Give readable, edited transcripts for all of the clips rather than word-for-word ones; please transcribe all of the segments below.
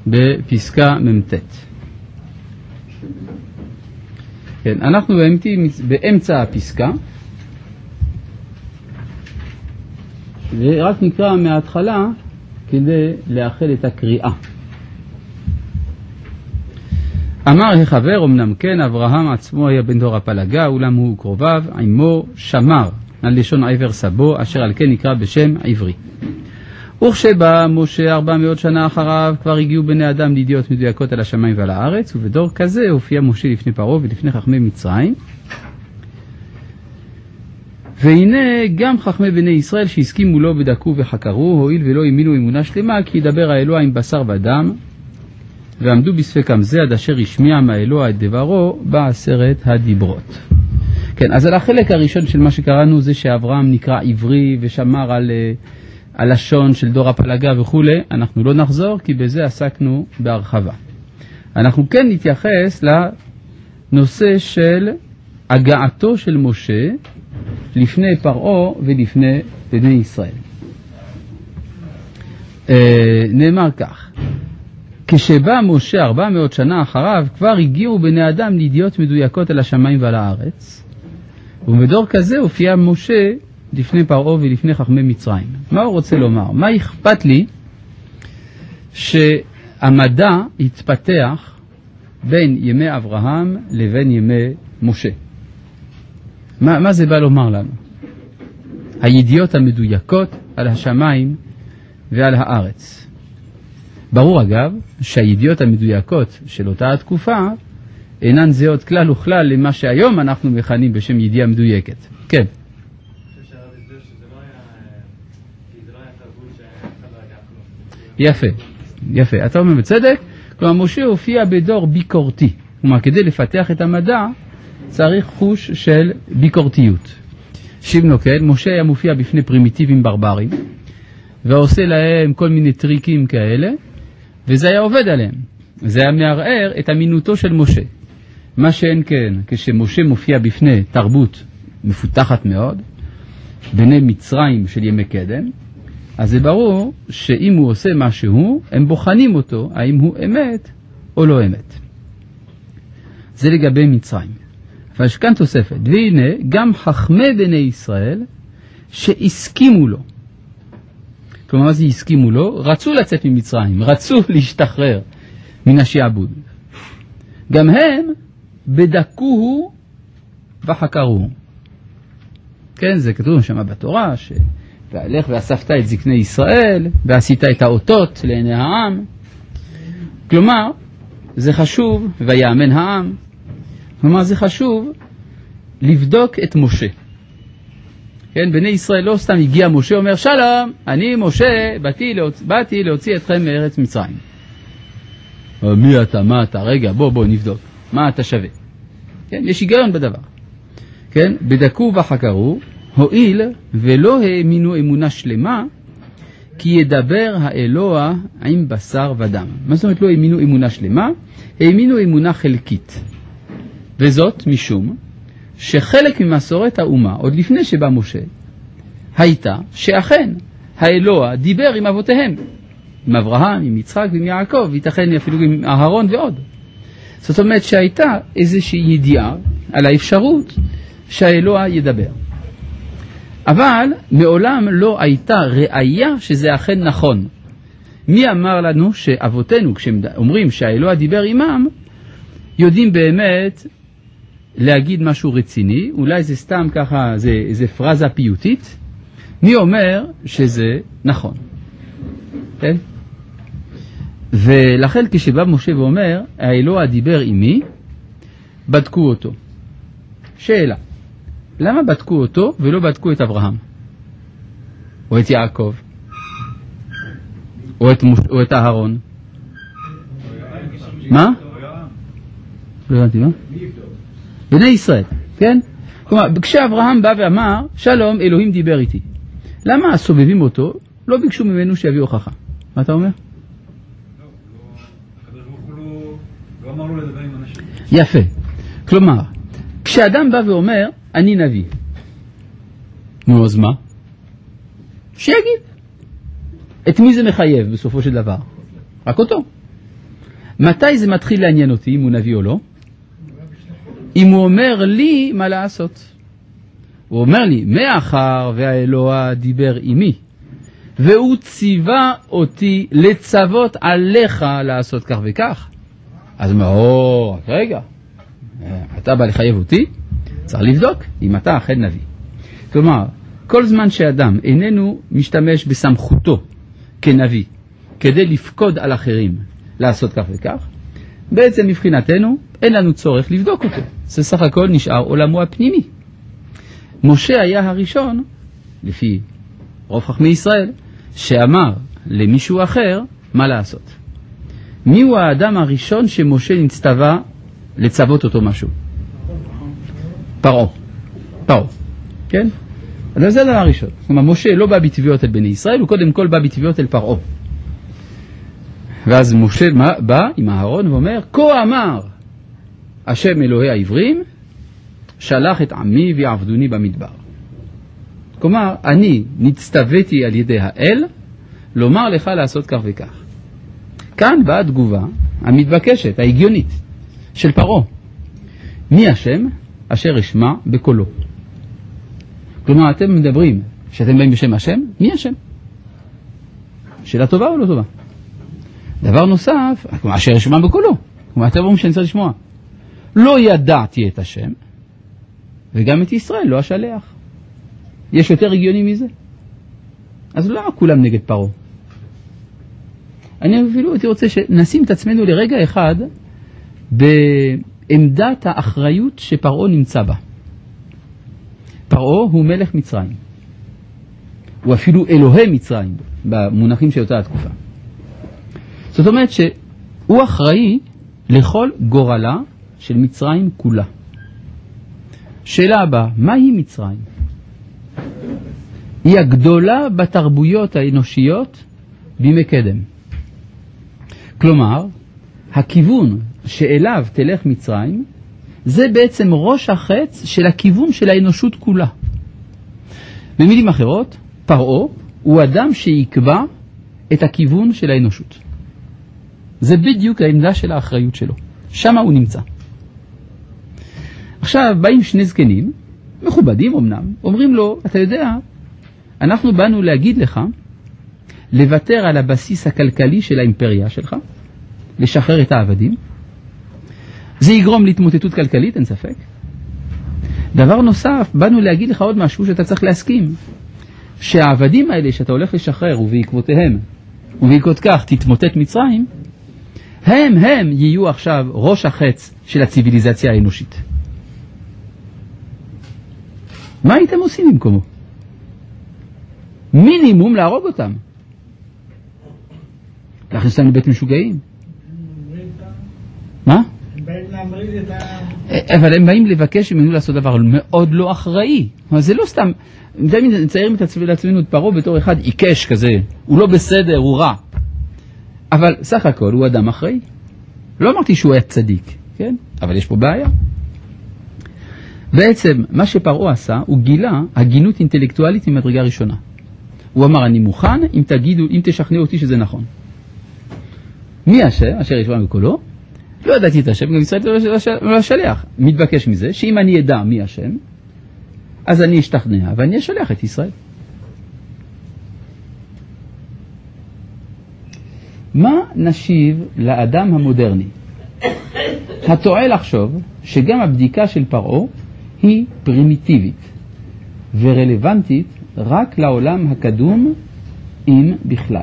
בפסקה ממ"ט. כן, אנחנו באמצע הפסקה, ורק נקרא מההתחלה כדי לאחד את הקריאה. אמר החבר, אמנם כן, אברהם עצמו היה בן דור הפלגה, אולם הוא קרוביו, עמו שמר, על לשון עבר סבו, אשר על כן נקרא בשם עברי. וכשבא משה 400 שנה אחריו, כבר הגיעו בני אדם לידיעות מדויקות על השמיים ועל הארץ, ובדור כזה הופיע משה לפני פרעה ולפני חכמי מצרים. והנה גם חכמי בני ישראל שהסכימו לו בדקו וחקרו, הועיל ולא האמינו אמונה שלמה, כי ידבר האלוה עם בשר ודם, ועמדו בספקם זה עד אשר השמיע מהאלוה את דברו בעשרת הדיברות. כן, אז על החלק הראשון של מה שקראנו זה שאברהם נקרא עברי ושמר על הלשון של דור הפלגה וכו', אנחנו לא נחזור כי בזה עסקנו בהרחבה. אנחנו כן נתייחס לנושא של הגעתו של משה לפני פרעה ולפני בני ישראל. נאמר כך, כשבא משה 400 שנה אחריו, כבר הגיעו בני אדם לידיעות מדויקות על השמיים ועל הארץ, ובדור כזה הופיע משה לפני פרעה ולפני חכמי מצרים. מה הוא רוצה לומר? מה אכפת לי שהמדע יתפתח בין ימי אברהם לבין ימי משה? מה זה בא לומר לנו? הידיעות המדויקות על השמיים ועל הארץ. ברור אגב שהידיעות המדויקות של אותה התקופה אינן זהות כלל וכלל למה שהיום אנחנו מכנים בשם ידיעה מדויקת. כן. יפה, יפה. אתה אומר בצדק, כלומר משה הופיע בדור ביקורתי. כלומר כדי לפתח את המדע צריך חוש של ביקורתיות. שיבנו כן, משה היה מופיע בפני פרימיטיבים ברברים, ועושה להם כל מיני טריקים כאלה, וזה היה עובד עליהם. זה היה מערער את אמינותו של משה. מה שאין כן, כשמשה מופיע בפני תרבות מפותחת מאוד, בני מצרים של ימי קדם, אז זה ברור שאם הוא עושה משהו, הם בוחנים אותו, האם הוא אמת או לא אמת. זה לגבי מצרים. אבל יש כאן תוספת, והנה גם חכמי בני ישראל שהסכימו לו. כלומר, מה זה הסכימו לו? רצו לצאת ממצרים, רצו להשתחרר מן השעבוד. גם הם בדקוהו וחקרוהו. כן, זה כתוב שם בתורה, והלך ואספת את זקני ישראל, ועשית את האותות לעיני העם. כלומר, זה חשוב, ויאמן העם. כלומר, זה חשוב לבדוק את משה. כן, בני ישראל לא סתם הגיע משה, אומר, שלום, אני משה, באתי להוציא אתכם מארץ מצרים. מי אתה, מה אתה? רגע, בוא נבדוק. מה אתה שווה? כן, יש היגיון בדבר. כן, בדקו וחקרו, הועיל ולא האמינו אמונה שלמה, כי ידבר האלוה עם בשר ודם. מה זאת אומרת לא האמינו אמונה שלמה? האמינו אמונה חלקית. וזאת משום שחלק ממסורת האומה, עוד לפני שבא משה, הייתה שאכן האלוה דיבר עם אבותיהם, עם אברהם, עם יצחק ועם יעקב, ייתכן אפילו עם אהרון ועוד. זאת אומרת שהייתה איזושהי ידיעה על האפשרות שהאלוה ידבר. אבל מעולם לא הייתה ראיה שזה אכן נכון. מי אמר לנו שאבותינו, כשהם אומרים שהאלוה דיבר עמם, יודעים באמת להגיד משהו רציני, אולי זה סתם ככה, זה פרזה פיוטית, מי אומר שזה נכון? כן? ולכן כשבא משה ואומר, האלוה דיבר עמי, בדקו אותו. שאלה, למה בדקו אותו ולא בדקו את אברהם? או את יעקב? או את אהרון? מה? לא הבנתי, מה? בני ישראל, כן? כלומר, כשאברהם בא ואמר, שלום, אלוהים דיבר איתי. למה הסובבים אותו לא ביקשו ממנו שיביא הוכחה? מה אתה אומר? לא אמר לו לדבר עם אנשים. יפה. כלומר, כשאדם בא ואומר, אני נביא. נו, אז מה? שיגיד. את מי זה מחייב בסופו של דבר? רק אותו. מתי זה מתחיל לעניין אותי, אם הוא נביא או לא? אם הוא אומר לי מה לעשות. הוא אומר לי, מאחר והאלוה דיבר עמי, והוא ציווה אותי לצוות עליך לעשות כך וכך. אז הוא אומר, רגע, אתה בא לחייב אותי? צריך לבדוק אם אתה אכן נביא. כלומר, כל זמן שאדם איננו משתמש בסמכותו כנביא, כדי לפקוד על אחרים לעשות כך וכך, בעצם מבחינתנו אין לנו צורך לבדוק אותו. זה סך הכל נשאר עולמו הפנימי. משה היה הראשון, לפי רוב חכמי ישראל, שאמר למישהו אחר מה לעשות. מי הוא האדם הראשון שמשה נצטווה לצוות אותו משהו? פרעה. כן? אז זה הדבר הראשון. כלומר, משה לא בא בתביעות אל בני ישראל, הוא קודם כל בא בתביעות אל פרעה. ואז משה בא עם אהרון ואומר, כה אמר השם אלוהי העברים, שלח את עמי ויעבדוני במדבר. כלומר, אני נצטוויתי על ידי האל, לומר לך לעשות כך וכך. כאן באה התגובה המתבקשת, ההגיונית, של פרעה. מי השם אשר ישמע בקולו? כלומר, אתם מדברים שאתם באים בשם השם, מי השם? שאלה טובה או לא טובה? דבר נוסף, אשר ישמע בקולו. כלומר, אתם אומרים שאני צריך לשמוע. לא ידעתי את השם, וגם את ישראל לא אשלח. יש יותר הגיוני מזה? אז למה כולם נגד פרעה? אני אפילו הייתי רוצה שנשים את עצמנו לרגע אחד בעמדת האחריות שפרעה נמצא בה. פרעה הוא מלך מצרים. הוא אפילו אלוהי מצרים במונחים של אותה התקופה. זאת אומרת שהוא אחראי לכל גורלה של מצרים כולה. שאלה הבאה, מהי מצרים? היא הגדולה בתרבויות האנושיות בימי קדם. כלומר, הכיוון שאליו תלך מצרים, זה בעצם ראש החץ של הכיוון של האנושות כולה. במילים אחרות, פרעה הוא אדם שיקבע את הכיוון של האנושות. זה בדיוק העמדה של האחריות שלו. שם הוא נמצא. עכשיו באים שני זקנים, מכובדים אמנם, אומרים לו, אתה יודע, אנחנו באנו להגיד לך, לוותר על הבסיס הכלכלי של האימפריה שלך, לשחרר את העבדים. זה יגרום להתמוטטות כלכלית, אין ספק. דבר נוסף, באנו להגיד לך עוד משהו שאתה צריך להסכים. שהעבדים האלה שאתה הולך לשחרר ובעקבותיהם, ובעקבות כך תתמוטט מצרים, הם יהיו עכשיו ראש החץ של הציביליזציה האנושית. מה הייתם עושים במקומו? מינימום להרוג אותם. להכניס אותם לבית משוגעים. מה? אבל הם באים לבקש ממנו לעשות דבר מאוד לא אחראי. אבל זה לא סתם, די מציירים לעצמנו את פרעה בתור אחד עיקש כזה. הוא לא בסדר, הוא רע. אבל סך הכל הוא אדם אחראי. לא אמרתי שהוא היה צדיק, כן? אבל יש פה בעיה. בעצם מה שפרעה עשה, הוא גילה הגינות אינטלקטואלית ממדרגה ראשונה. הוא אמר, אני מוכן אם תגידו, אם תשכנעו אותי שזה נכון. מי אשר ישמע בקולו? לא ידעתי את השם, גם ישראל לא אשלח. מתבקש מזה שאם אני אדע מי השם, אז אני אשתכנע ואני אשלח את ישראל. מה נשיב לאדם המודרני? הטועה לחשוב שגם הבדיקה של פרעה היא פרימיטיבית ורלוונטית רק לעולם הקדום, אם בכלל.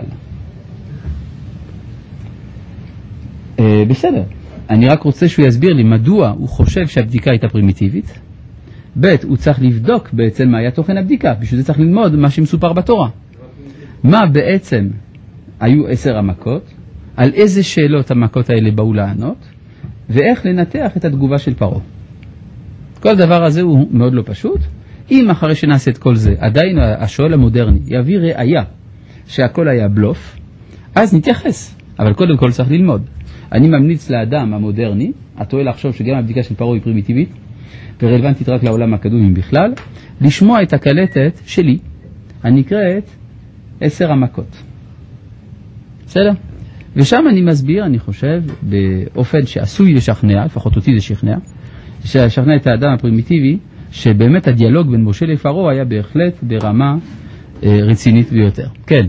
בסדר, אני רק רוצה שהוא יסביר לי מדוע הוא חושב שהבדיקה הייתה פרימיטיבית. ב' הוא צריך לבדוק בעצם מה היה תוכן הבדיקה, בשביל זה צריך ללמוד מה שמסופר בתורה. מה בעצם היו 10 המכות, על איזה שאלות המכות האלה באו לענות, ואיך לנתח את התגובה של פרעה. כל הדבר הזה הוא מאוד לא פשוט. אם אחרי שנעשה את כל זה, עדיין השואל המודרני יביא ראיה שהכל היה בלוף, אז נתייחס. אבל קודם כל צריך ללמוד. אני ממליץ לאדם המודרני, הטועה לחשוב שגם הבדיקה של פרעה היא פרימיטיבית, ורלוונטית רק לעולם הקדומים בכלל, לשמוע את הקלטת שלי, הנקראת 10 המכות. בסדר? ושם אני מסביר, אני חושב, באופן שעשוי לשכנע, לפחות אותי זה שכנע, לשכנע את האדם הפרימיטיבי, שבאמת הדיאלוג בין משה לפרעה היה בהחלט ברמה רצינית ביותר. כן.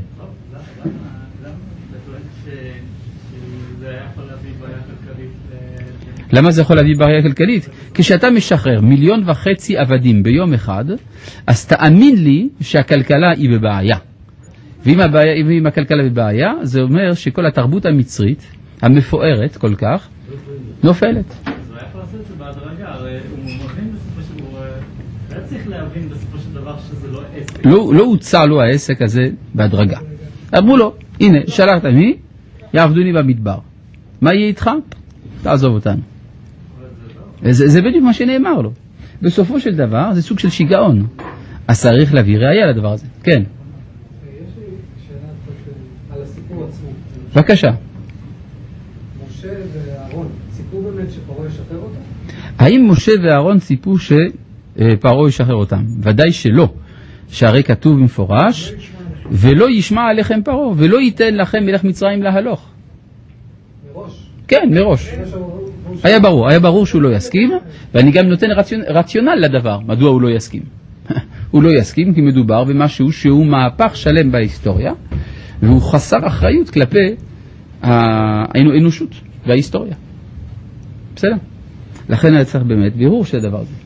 למה זה יכול להביא בעיה כלכלית? כשאתה משחרר 1.5 מיליון עבדים ביום אחד, אז תאמין לי שהכלכלה היא בבעיה. ואם הכלכלה בבעיה, זה אומר שכל התרבות המצרית, המפוארת כל כך, נופלת. אז הוא היה יכול לעשות את זה בהדרגה, הרי הוא מבין בסופו של דבר, היה צריך להבין בסופו של דבר שזה לא עסק. לא הוצע לו העסק הזה בהדרגה. אמרו לו, הנה, שלחת מי? יעבדוני במדבר. מה יהיה איתך? תעזוב אותנו. זה בדיוק מה שנאמר לו. בסופו של דבר זה סוג של שיגעון. אז צריך להביא ראיה לדבר הזה. כן. יש לי שאלה על הסיפור עצמו. בבקשה. משה ואהרון ציפו באמת שפרעה ישחרר אותם? האם משה ואהרון ציפו שפרעה ישחרר אותם? ודאי שלא. שהרי כתוב במפורש, ולא ישמע עליכם פרעה, ולא ייתן לכם מלך מצרים להלוך. מראש? כן, מראש. היה ברור שהוא לא יסכים, ואני גם נותן רציונל לדבר, מדוע הוא לא יסכים. הוא לא יסכים כי מדובר במשהו שהוא מהפך שלם בהיסטוריה, והוא חסר אחריות כלפי האנושות וההיסטוריה. בסדר? לכן היה צריך באמת בירור של הדבר הזה.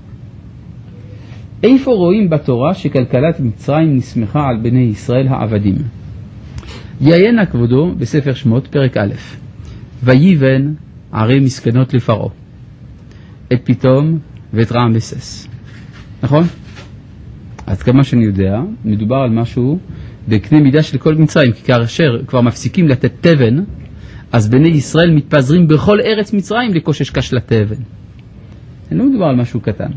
איפה רואים בתורה שכלכלת מצרים נסמכה על בני ישראל העבדים? יעיין כבודו בספר שמות פרק א', ויבן ערי מסכנות לפרעה, את פתאום ואת רעמסס. נכון? עד כמה שאני יודע, מדובר על משהו בקנה מידה של כל מצרים, כי כאשר כבר מפסיקים לתת תבן, אז בני ישראל מתפזרים בכל ארץ מצרים לקושש קשלת תבן. לא מדובר על משהו קטן.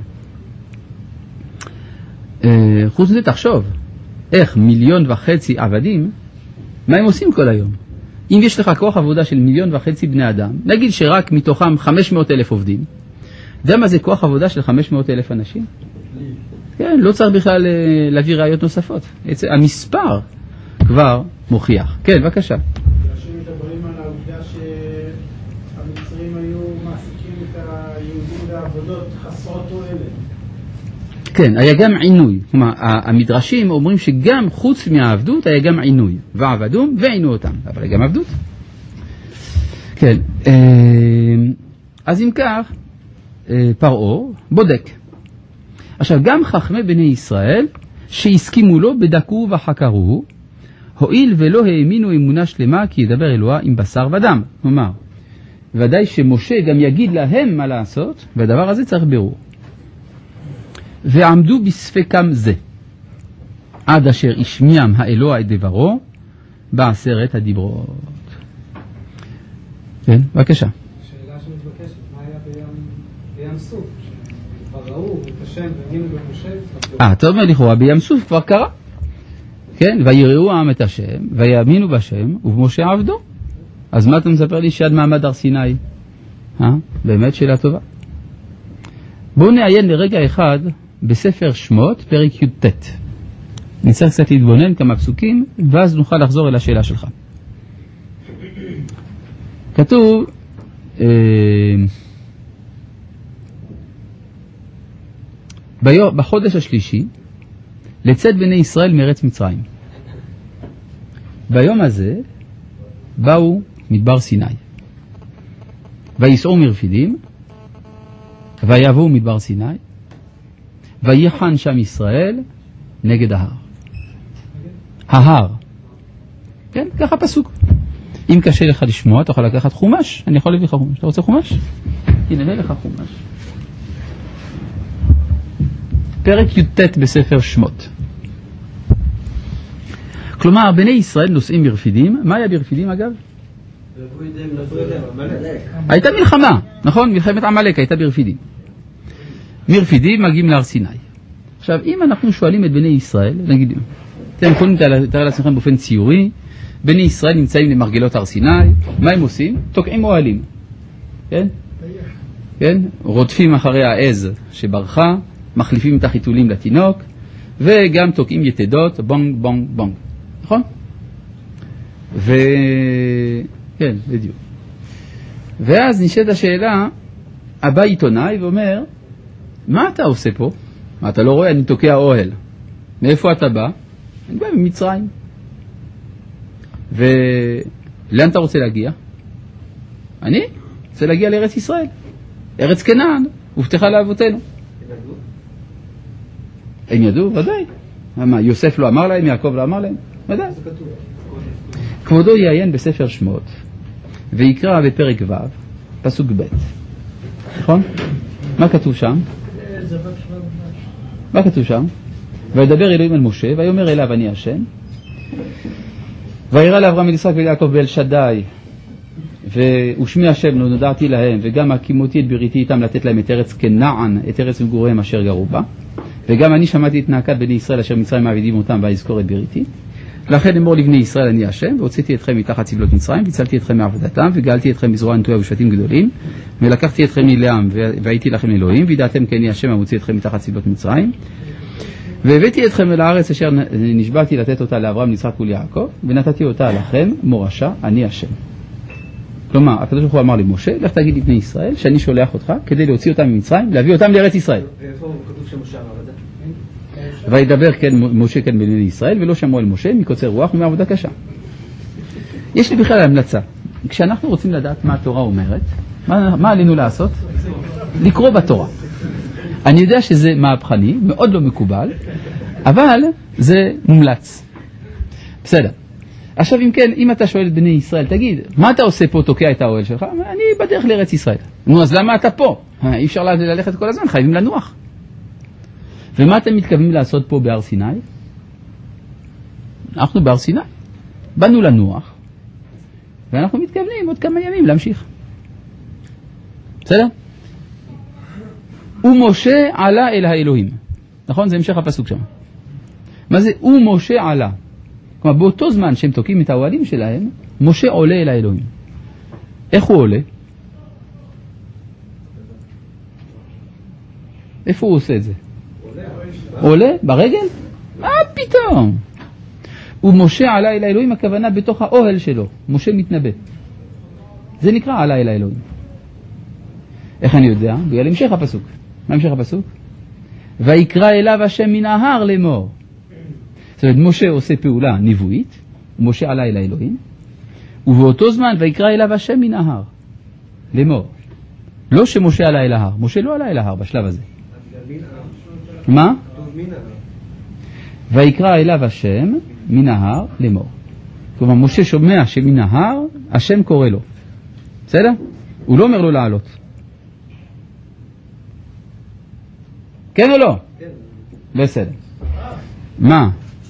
חוץ מזה תחשוב, איך 1.5 מיליון עבדים, מה הם עושים כל היום? אם יש לך כוח עבודה של 1.5 מיליון בני אדם, נגיד שרק מתוכם 500,000 עובדים, יודע מה זה כוח עבודה של 500,000 אנשים? כן, לא צריך בכלל להביא ראיות נוספות. המספר כבר מוכיח. כן, בבקשה. אנשים מדברים על העובדה שהמצרים היו מעסיקים את היהודים בעבודות חסרות תועלת. כן, היה גם עינוי. כלומר, המדרשים אומרים שגם חוץ מהעבדות היה גם עינוי. ועבדום ועינו אותם. אבל היה גם עבדות. כן. אז אם כך, פרעה בודק. עכשיו, גם חכמי בני ישראל שהסכימו לו בדקו וחקרו, הועיל ולא האמינו אמונה שלמה כי ידבר אלוה עם בשר ודם. כלומר, ודאי שמשה גם יגיד להם מה לעשות, והדבר הזה צריך בירור. ועמדו בספקם זה, עד אשר השמיעם האלוה את דברו, בעשרת הדיברות. כן, בבקשה. שאלה שמתבקשת, מה היה בים סוף? ראו את השם והאמינו במשה. אתה אומר לכאורה, בים סוף כבר קרה. כן, ויראו העם את השם, ויאמינו בשם, ובמשה עבדו. אז מה אתה מספר לי שעד מעמד הר סיני? באמת שאלה טובה. בואו נעיין לרגע אחד בספר שמות, פרק י"ט. נצטרך קצת להתבונן כמה פסוקים, ואז נוכל לחזור אל השאלה שלך. כתוב, בחודש השלישי, לצאת בני ישראל מארץ מצרים. ביום הזה באו מדבר סיני. ויסעו מרפידים, ויבואו מדבר סיני, ויחן שם ישראל נגד ההר. ההר. כן, ככה פסוק. אם קשה לך לשמוע, אתה יכול לקחת חומש. אני יכול להביא לך חומש. אתה רוצה חומש? הנה, נראה לך חומש. פרק י"ט בספר שמות. כלומר, בני ישראל נוסעים מרפידים. מה היה ברפידים אגב? הייתה מלחמה, נכון? מלחמת עמלק הייתה ברפידים. מרפידים מגיעים להר סיני. עכשיו, אם אנחנו שואלים את בני ישראל, נגיד, אתם יכולים לתאר לעצמכם באופן ציורי, בני ישראל נמצאים למרגלות הר סיני, מה הם עושים? תוקעים אוהלים. כן? כן? רודפים אחרי העז שברחה, מחליפים את החיתולים לתינוק, וגם תוקעים יתדות, בונג, בונג, בונג. נכון? כן, בדיוק. ואז נשאלת השאלה, הבא עיתונאי ואומר, מה אתה עושה פה? מה, אתה לא רואה? אני תוקע אוהל. מאיפה אתה בא? אני בא ממצרים. ולאן אתה רוצה להגיע? אני רוצה להגיע לארץ ישראל. ארץ כנען, הובטחה לאבותינו. הם ידעו? ודאי. מה, יוסף לא אמר להם, יעקב לא אמר להם? ודאי. כבודו יעיין בספר שמות, ויקרא בפרק ו', פסוק ב'. נכון? מה כתוב שם? מה כתוב שם? וידבר אלוהים אל משה, ויאמר אליו אני השם. וירא לאברהם אל יצחק וליעקב באל שדי, ושמי השם לא נודעתי להם, וגם הקימותי את בריתי איתם לתת להם את ארץ כנען, את ארץ מגוריהם אשר גרו בה. וגם אני שמעתי את נאקת בני ישראל אשר מצרים מעבידים אותם, ויזכור את בריתי. לכן אמור לבני ישראל אני השם, והוצאתי אתכם מתחת סבלות מצרים, והצלתי אתכם מעבודתם, וגאלתי אתכם מזרוע נטויה ושבטים גדולים, ולקחתי אתכם מלעם, והייתי לכם אלוהים, וידעתם כי אני השם המוציא אתכם מתחת סבלות מצרים. והבאתי אתכם אל הארץ אשר נשבעתי לתת אותה לאברהם, יצחק וליעקב, ונתתי אותה לכם מורשה, אני השם. כלומר, הקדוש ברוך הוא אמר למשה, לך תגיד לבני ישראל שאני שולח אותך כדי להוציא אותם ממצרים, להביא אותם לארץ ישראל. ואיפה כתוב שמשה אמר את זה? וידבר כן משה כן בני ישראל, ולא שמעו אל משה מקוצר רוח ומעבודה קשה. יש לי בכלל המלצה. כשאנחנו רוצים לדעת מה התורה אומרת, מה עלינו לעשות? לקרוא בתורה. אני יודע שזה מהפכני, מאוד לא מקובל, אבל זה מומלץ. בסדר. עכשיו אם כן, אם אתה שואל את בני ישראל, תגיד, מה אתה עושה פה, תוקע את האוהל שלך? אני בדרך לארץ ישראל. נו, אז למה אתה פה? אי אפשר ללכת כל הזמן, חייבים לנוח. ומה אתם מתכוונים לעשות פה בהר סיני? אנחנו בהר סיני. באנו לנוח, ואנחנו מתכוונים עוד כמה ימים להמשיך. בסדר? ומשה עלה אל האלוהים. נכון? זה המשך הפסוק שם. מה זה? ומשה עלה. כלומר, באותו זמן שהם תוקעים את האוהלים שלהם, משה עולה אל האלוהים. איך הוא עולה? איפה הוא עושה את זה? עולה? ברגל? מה פתאום? ומשה עלה אל האלוהים, הכוונה בתוך האוהל שלו. משה מתנבא. זה נקרא עלה אל האלוהים. איך אני יודע? בגלל המשך הפסוק. מה המשך הפסוק? ויקרא אליו השם מן ההר לאמור. זאת אומרת, משה עושה פעולה נבואית, ומשה עלה אל האלוהים, ובאותו זמן ויקרא אליו השם מן ההר לאמור. לא שמשה עלה אל ההר. משה לא עלה אל ההר בשלב הזה. מה? ויקרא אליו השם מן ההר לאמור. כלומר, משה שומע שמן ההר השם קורא לו. בסדר? הוא לא אומר לו לעלות. כן או לא? כן. בסדר. מה?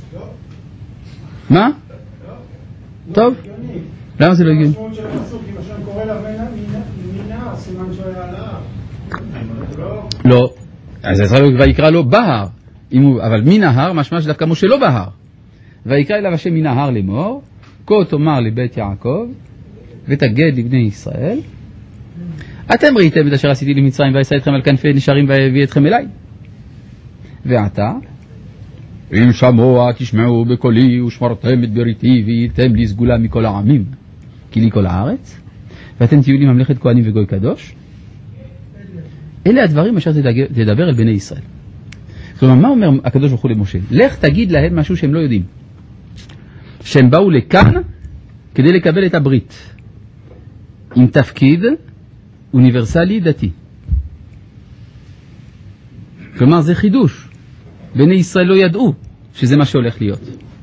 מה? טוב. למה זה לא הגיוני? המשמעות של הפסוק, אם השם קורא לה מנהר, סימן שהוא היה על ההר. לא. אז ויקרא לו בהר. אבל מן ההר, משמע שדווקא משה לא בהר. ויקרא אליו השם מן ההר לאמור, כה תאמר לבית יעקב, ותגד לבני ישראל, אתם ראיתם את אשר עשיתי למצרים, ואשא אתכם על כנפי נשרים והביא אתכם אליי. ועתה, אם שמוע תשמעו בקולי ושמרתם את בריתי והייתם לי סגולה מכל העמים, כי לי כל הארץ, ואתם תהיו לי ממלכת כהנים וגוי קדוש. אלה הדברים אשר תדבר אל בני ישראל. כלומר, מה אומר הקדוש ברוך הוא למשה? לך תגיד להם משהו שהם לא יודעים. שהם באו לכאן כדי לקבל את הברית. עם תפקיד אוניברסלי דתי. כלומר, זה חידוש. בני ישראל לא ידעו שזה מה שהולך להיות.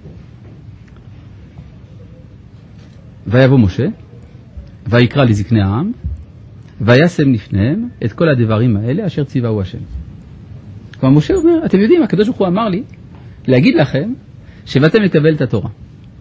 ויבוא משה, ויקרא לזקני העם, וישם לפניהם את כל הדברים האלה אשר ציווהו השם. כלומר, משה אומר, אתם יודעים, הקדוש ברוך הוא אמר לי להגיד לכם שבאתם לקבל את התורה.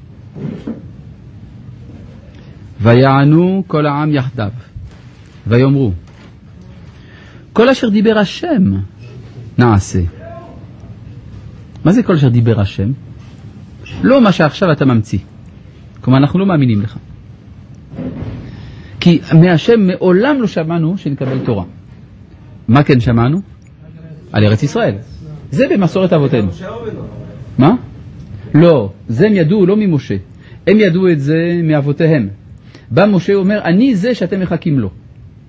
ויענו כל העם יחדיו, ויאמרו, כל אשר דיבר השם נעשה. מה זה כל אשר דיבר השם? לא מה שעכשיו אתה ממציא. כלומר, אנחנו לא מאמינים לך. כי מהשם מעולם לא שמענו שנקבל תורה. מה כן שמענו? על ארץ ישראל. זה במסורת אבותינו. מה? לא, זה הם ידעו לא ממשה. הם ידעו את זה מאבותיהם. בא משה אומר, אני זה שאתם מחכים לו.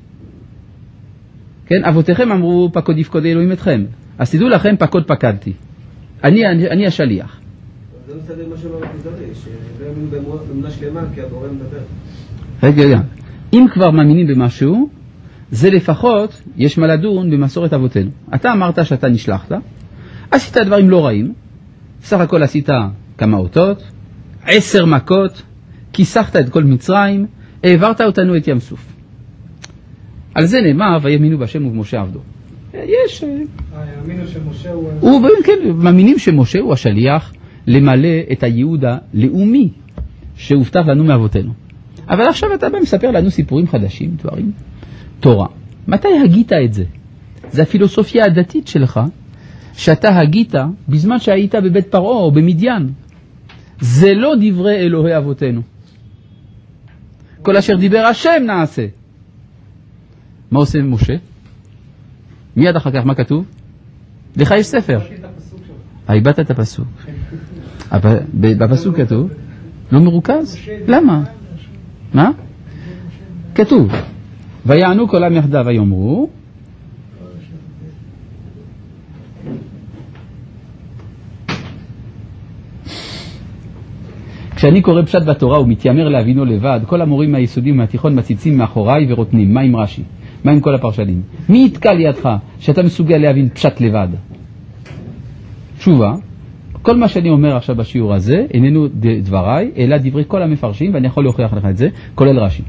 כן, אבותיכם אמרו, פקוד יפקוד אלוהים אתכם. אז תדעו לכם, פקוד פקדתי. אני השליח. זה מסדר מה שאומר בכזרי, שלא יאמינו באמונה שלמה, כי הבורא מדבר. רגע, אם כבר מאמינים במשהו, זה לפחות, יש מה לדון במסורת אבותינו. אתה אמרת שאתה נשלחת, עשית דברים לא רעים, סך הכל עשית כמה אותות, 10 מכות, כיסחת את כל מצרים, העברת אותנו את ים סוף. על זה נאמר, ויאמינו בשם ובמשה עבדו. יש... יאמינו שמשה הוא... כן, מאמינים שמשה הוא השליח למלא את הייעוד הלאומי שהובטח לנו מאבותינו. אבל עכשיו אתה בא מספר לנו סיפורים חדשים, דברים. תורה. מתי הגית את זה? זה הפילוסופיה הדתית שלך, שאתה הגית בזמן שהיית בבית פרעה או במדיין. זה לא דברי אלוהי אבותינו. כל אשר דיבר השם נעשה. מה עושה משה? מיד אחר כך מה כתוב? לך יש ספר. איבדת את הפסוק. אבל בפסוק כתוב, לא מרוכז? למה? מה? כתוב, ויענו כולם יחדיו ויאמרו, כשאני קורא פשט בתורה ומתיימר להבינו לבד, כל המורים מהיסודים מהתיכון מציצים מאחוריי ורותנים. מה עם רש"י? מה עם כל הפרשנים? מי יתקע לידך שאתה מסוגל להבין פשט לבד? תשובה, כל מה שאני אומר עכשיו בשיעור הזה איננו דבריי, אלא דברי כל המפרשים, ואני יכול להוכיח לך את זה, כולל רש"י.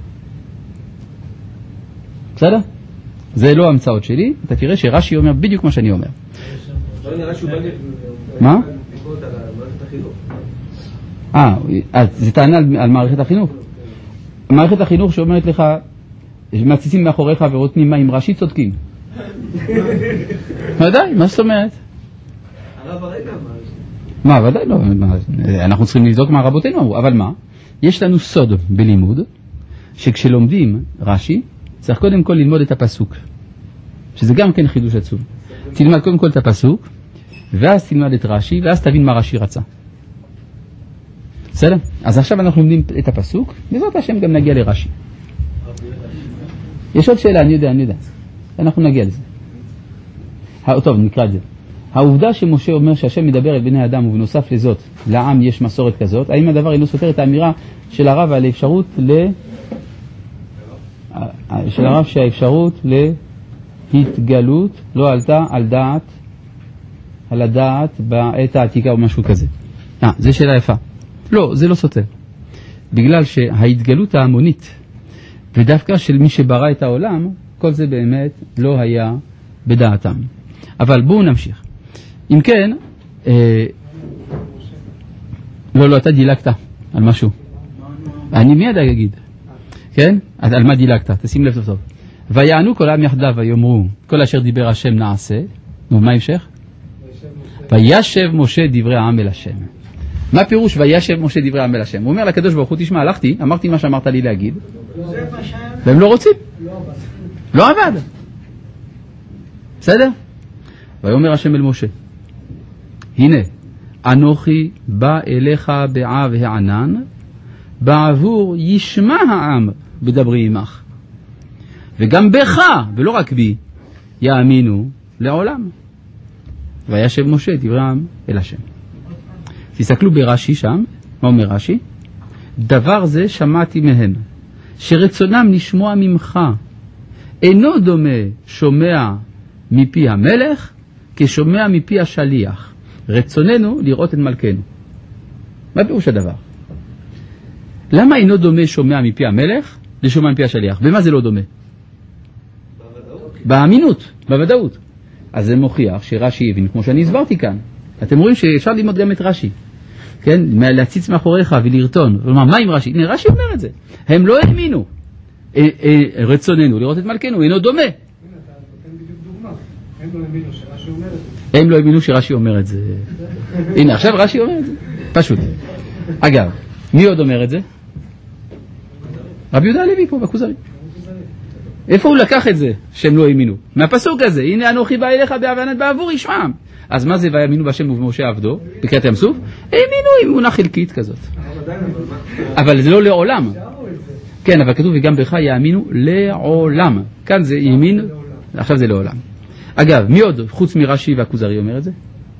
בסדר? זה לא המצאות שלי, אתה תראה שרש"י אומר בדיוק מה שאני אומר. מה? זה טענה על מערכת החינוך. מערכת החינוך שאומרת לך, מציצים מאחוריך ורותנים מים, רש"י צודקים. ודאי, מה זאת אומרת? הרב הרגע מה, ודאי לא. אנחנו צריכים לבדוק מה רבותינו אמרו, אבל מה? יש לנו סוד בלימוד, שכשלומדים רש"י, צריך קודם כל ללמוד את הפסוק. שזה גם כן חידוש עצום. תלמד קודם כל את הפסוק, ואז תלמד את רש"י, ואז תבין מה רש"י רצה. בסדר? אז עכשיו אנחנו לומדים את הפסוק, בעזרת השם גם נגיע לרש"י. יש עוד שאלה, אני יודע. אנחנו נגיע לזה. טוב, נקרא את זה. העובדה שמשה אומר שהשם מדבר אל בני אדם, ובנוסף לזאת, לעם יש מסורת כזאת, האם הדבר אינו סותר את האמירה של הרב על האפשרות של הרב שהאפשרות להתגלות לא עלתה על הדעת בעת העתיקה או משהו כזה? זה שאלה יפה. לא, זה לא סותר. בגלל שההתגלות ההמונית, ודווקא של מי שברא את העולם, כל זה באמת לא היה בדעתם. אבל בואו נמשיך. אם כן, לא, אתה דילגת על משהו. אני מיד אגיד. כן? על מה דילגת? תשים לב טוב. ויענו כולם יחדיו ויאמרו, כל אשר דיבר השם נעשה. נו, מה המשך? וישב משה דברי העם אל השם. מה פירוש וישב משה דברי העם אל השם? הוא אומר לקדוש ברוך הוא, תשמע, הלכתי, אמרתי מה שאמרת לי להגיד, והם לא רוצים. לא עבד. בסדר? ויאמר השם אל משה, הנה, אנוכי בא אליך בעה והענן, בעבור ישמע העם בדברי עמך. וגם בך, ולא רק בי, יאמינו לעולם. וישב משה דברי העם אל השם. תסתכלו ברש"י שם, מה אומר רש"י? דבר זה שמעתי מהם, שרצונם לשמוע ממך, אינו דומה שומע מפי המלך, כשומע מפי השליח. רצוננו לראות את מלכנו. מה פירוש הדבר? למה אינו דומה שומע מפי המלך לשומע מפי השליח? במה זה לא דומה? באמינות, בוודאות. אז זה מוכיח שרש"י הבין, כמו שאני הסברתי כאן. אתם רואים שאפשר ללמוד גם את רש"י. כן? להציץ מאחוריך ולרטון. ולומר, מה עם רש"י? הנה, רש"י אומר את זה. הם לא האמינו. רצוננו לראות את מלכנו, אינו דומה. הנה, אתה נותן בדיוק דוגמה. הם לא האמינו שרש"י אומר את זה. הם לא האמינו שרש"י אומר את זה. הנה, עכשיו רש"י אומר את זה. פשוט. אגב, מי עוד אומר את זה? רבי יהודה הלוי פה, בכוזרי. איפה הוא לקח את זה שהם לא האמינו? מהפסוק הזה, הנה אנוכי בא אליך בהבנת בעבור ישמעם. אז מה זה ויאמינו בשם ובמשה עבדו? בקריאת ים סוף? האמינו אמונה חלקית כזאת. אבל זה לא לעולם. כן, אבל כתוב וגם בך יאמינו לעולם. כאן זה ימין, עכשיו זה לעולם. אגב, מי עוד חוץ מרש"י והכוזרי אומר את זה?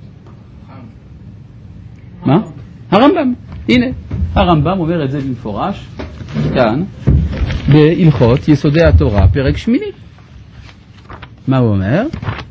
מה? הרמב"ם. הנה, הרמב"ם אומר את זה במפורש, כאן, בהלכות יסודי התורה, פרק 8. מה הוא אומר?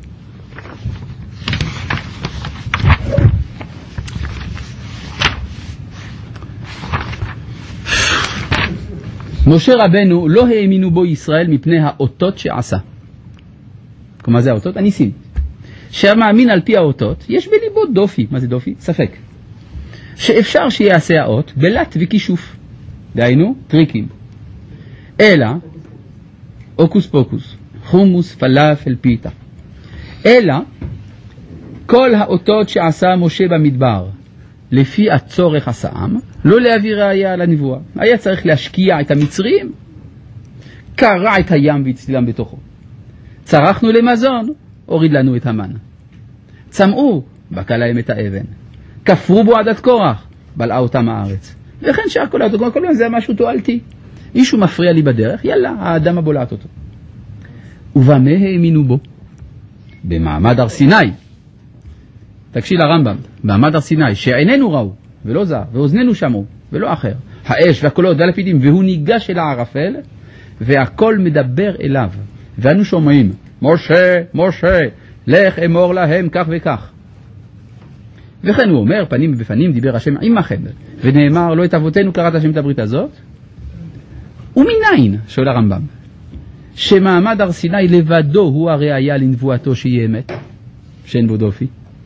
משה רבנו לא האמינו בו ישראל מפני האותות שעשה. כלומר זה האותות? הניסים. שהמאמין על פי האותות, יש בליבו דופי. מה זה דופי? ספק. שאפשר שיעשה האות בלט וכישוף. דהיינו, טריקים. אלא, אוקוס פוקוס, חומוס פלאפל פיתה. אלא, כל האותות שעשה משה במדבר, לפי הצורך עשאם, לא להביא ראיה על הנבואה. היה צריך להשקיע את המצרים, קרע את הים והצלם בתוכו. צרכנו למזון, הוריד לנו את המן. צמאו, בקע להם את האבן. כפרו בו עדת קורח, בלעה אותם הארץ. וכן שאר כל האותות, כל זה משהו תועלתי. מישהו מפריע לי בדרך, יאללה, האדם הבולעת אותו. ובמה האמינו בו? במעמד הר סיני. תקשיב לרמב"ם, במעמד הר סיני, שעינינו ראו, ולא זר, ואוזנינו שמעו, ולא אחר. האש והקולות והלפידים, והוא ניגש אל הערפל, והכל מדבר אליו. ואנו שומעים, משה, משה, לך אמור להם כך וכך. וכן הוא אומר, פנים בפנים דיבר השם עמכם, ונאמר, לא את אבותינו קראת השם את הברית הזאת. ומניין, שואל הרמב"ם, שמעמד הר סיני לבדו הוא הראיה לנבואתו שהיא אמת, שאין בו דופי.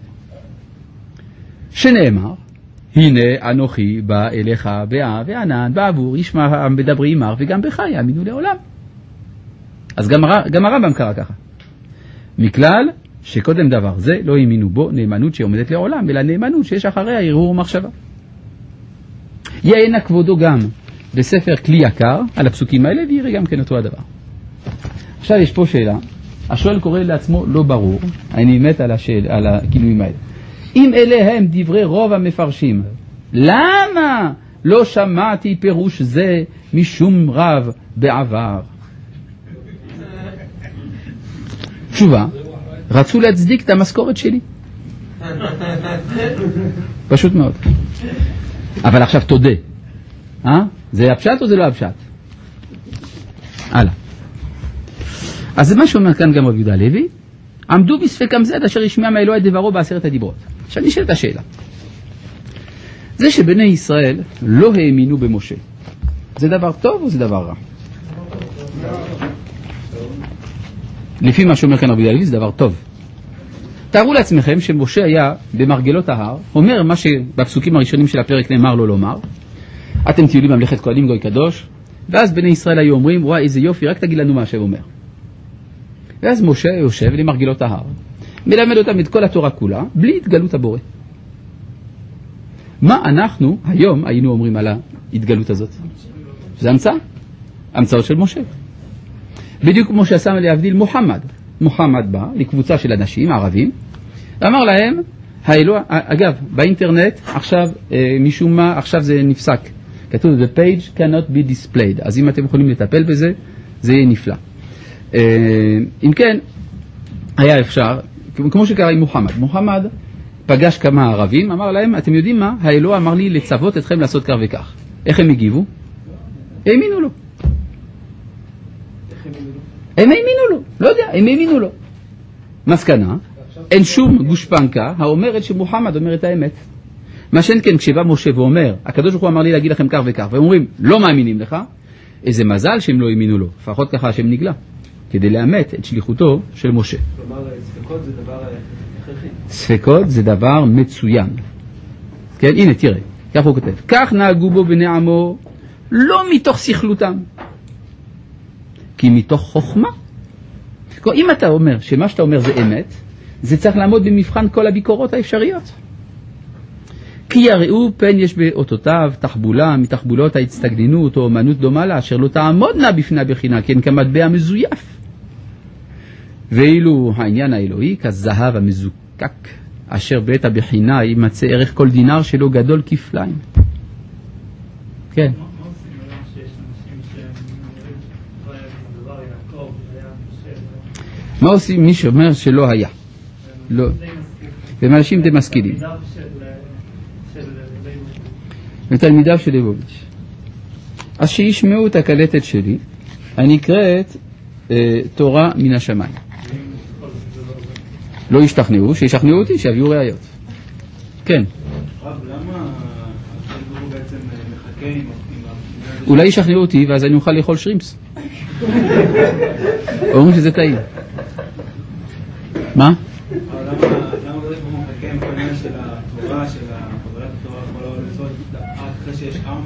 שנאמר, הנה אנוכי בא אליך באב וענן, בעבור ישמע מדברי עמך וגם בך יאמינו לעולם. אז גם הרמב"ם קרא ככה. מכלל שקודם דבר זה לא האמינו בו נאמנות שעומדת לעולם, אלא נאמנות שיש אחריה ערעור ומחשבה. יענה כבודו גם בספר כלי יקר על הפסוקים האלה ויראה גם כן אותו הדבר. עכשיו יש פה שאלה, השואל קורא לעצמו לא ברור, אני מת על הכינויים האלה. אם אלה הם דברי רוב המפרשים, למה לא שמעתי פירוש זה משום רב בעבר? תשובה, רצו להצדיק את המשכורת שלי. פשוט מאוד. אבל עכשיו תודה. זה הפשט או זה לא הפשט? הלאה. אז זה מה שאומר כאן גם רבי יהודה הלוי, עמדו בספקם זה עד אשר ישמע מאלוהי דברו בעשרת הדיברות. עכשיו נשאלת השאלה. זה שבני ישראל לא האמינו במשה, זה דבר טוב או זה דבר רע? לפי מה שאומר כאן רבי יהודה הלוי זה דבר טוב. תארו לעצמכם שמשה היה במרגלות ההר, אומר מה שבפסוקים הראשונים של הפרק נאמר לו לומר, אתם תהיו לי ממלכת כהנים גוי קדוש, ואז בני ישראל היו אומרים, וואי איזה יופי, רק תגיד לנו מה השם אומר. ואז משה יושב למרגלות ההר, מלמד אותם את כל התורה כולה, בלי התגלות הבורא. מה אנחנו היום היינו אומרים על ההתגלות הזאת? זה המצאה? המצאות של משה. בדיוק כמו שעשה להבדיל מוחמד. מוחמד בא לקבוצה של אנשים, ערבים, ואמר להם, אגב, באינטרנט, עכשיו, משום מה, עכשיו זה נפסק. כתוב, the page cannot be displayed. אז אם אתם יכולים לטפל בזה, זה יהיה נפלא. אם כן, היה אפשר, כמו שקרה עם מוחמד. מוחמד פגש כמה ערבים, אמר להם, אתם יודעים מה? האלוה אמר לי לצוות אתכם לעשות כך וכך. איך הם הגיבו? האמינו לו. הם האמינו לו. לא יודע, הם האמינו לו. מסקנה, אין שום גושפנקה האומרת שמוחמד אומר את האמת. מה שאין כן, כשבא משה ואומר, הקדוש ברוך הוא אמר לי להגיד לכם כך וכך, והם אומרים, לא מאמינים לך, איזה מזל שהם לא האמינו לו. לפחות ככה השם נגלה. כדי לאמת את שליחותו של משה. כלומר, ספקות זה דבר הכרחי. ספקות זה דבר מצוין. כן, הנה, תראה, כך הוא כותב. כך נהגו בו בני עמו, לא מתוך שכלותם, כי מתוך חוכמה. אם אתה אומר שמה שאתה אומר זה אמת, זה צריך לעמוד במבחן כל הביקורות האפשריות. כי יראו פן יש באותותיו תחבולה, מתחבולות ההצטגנינות או אמנות דומה לה, אשר לא תעמודנה בפני הבחינה, כן כמטבע מזויף. ואילו העניין האלוהי כזהב המזוקק, אשר בעת הבחינה יימצא ערך כל דינר שלו גדול כפליים. כן. מה עושים היום שיש אנשים יעקב, היה משה. מה עושים מי שאומר שלא היה? לא. והם אנשים די משכילים. תלמידיו של ליבוביץ'. ותלמידיו של ליבוביץ'. אז שישמעו את הקלטת שלי, הנקראת תורה מן השמיים. לא ישתכנעו, שישכנעו אותי, שיביאו ראיות. כן. רב, למה הוא בעצם מחכה עם אולי ישכנעו אותי, ואז אני אוכל לאכול שרימפס. אומרים שזה טעים. מה? למה הוא מחכה עם כל העניין של התורה, של קבלת התורה, כל העולם, אחרי שיש עם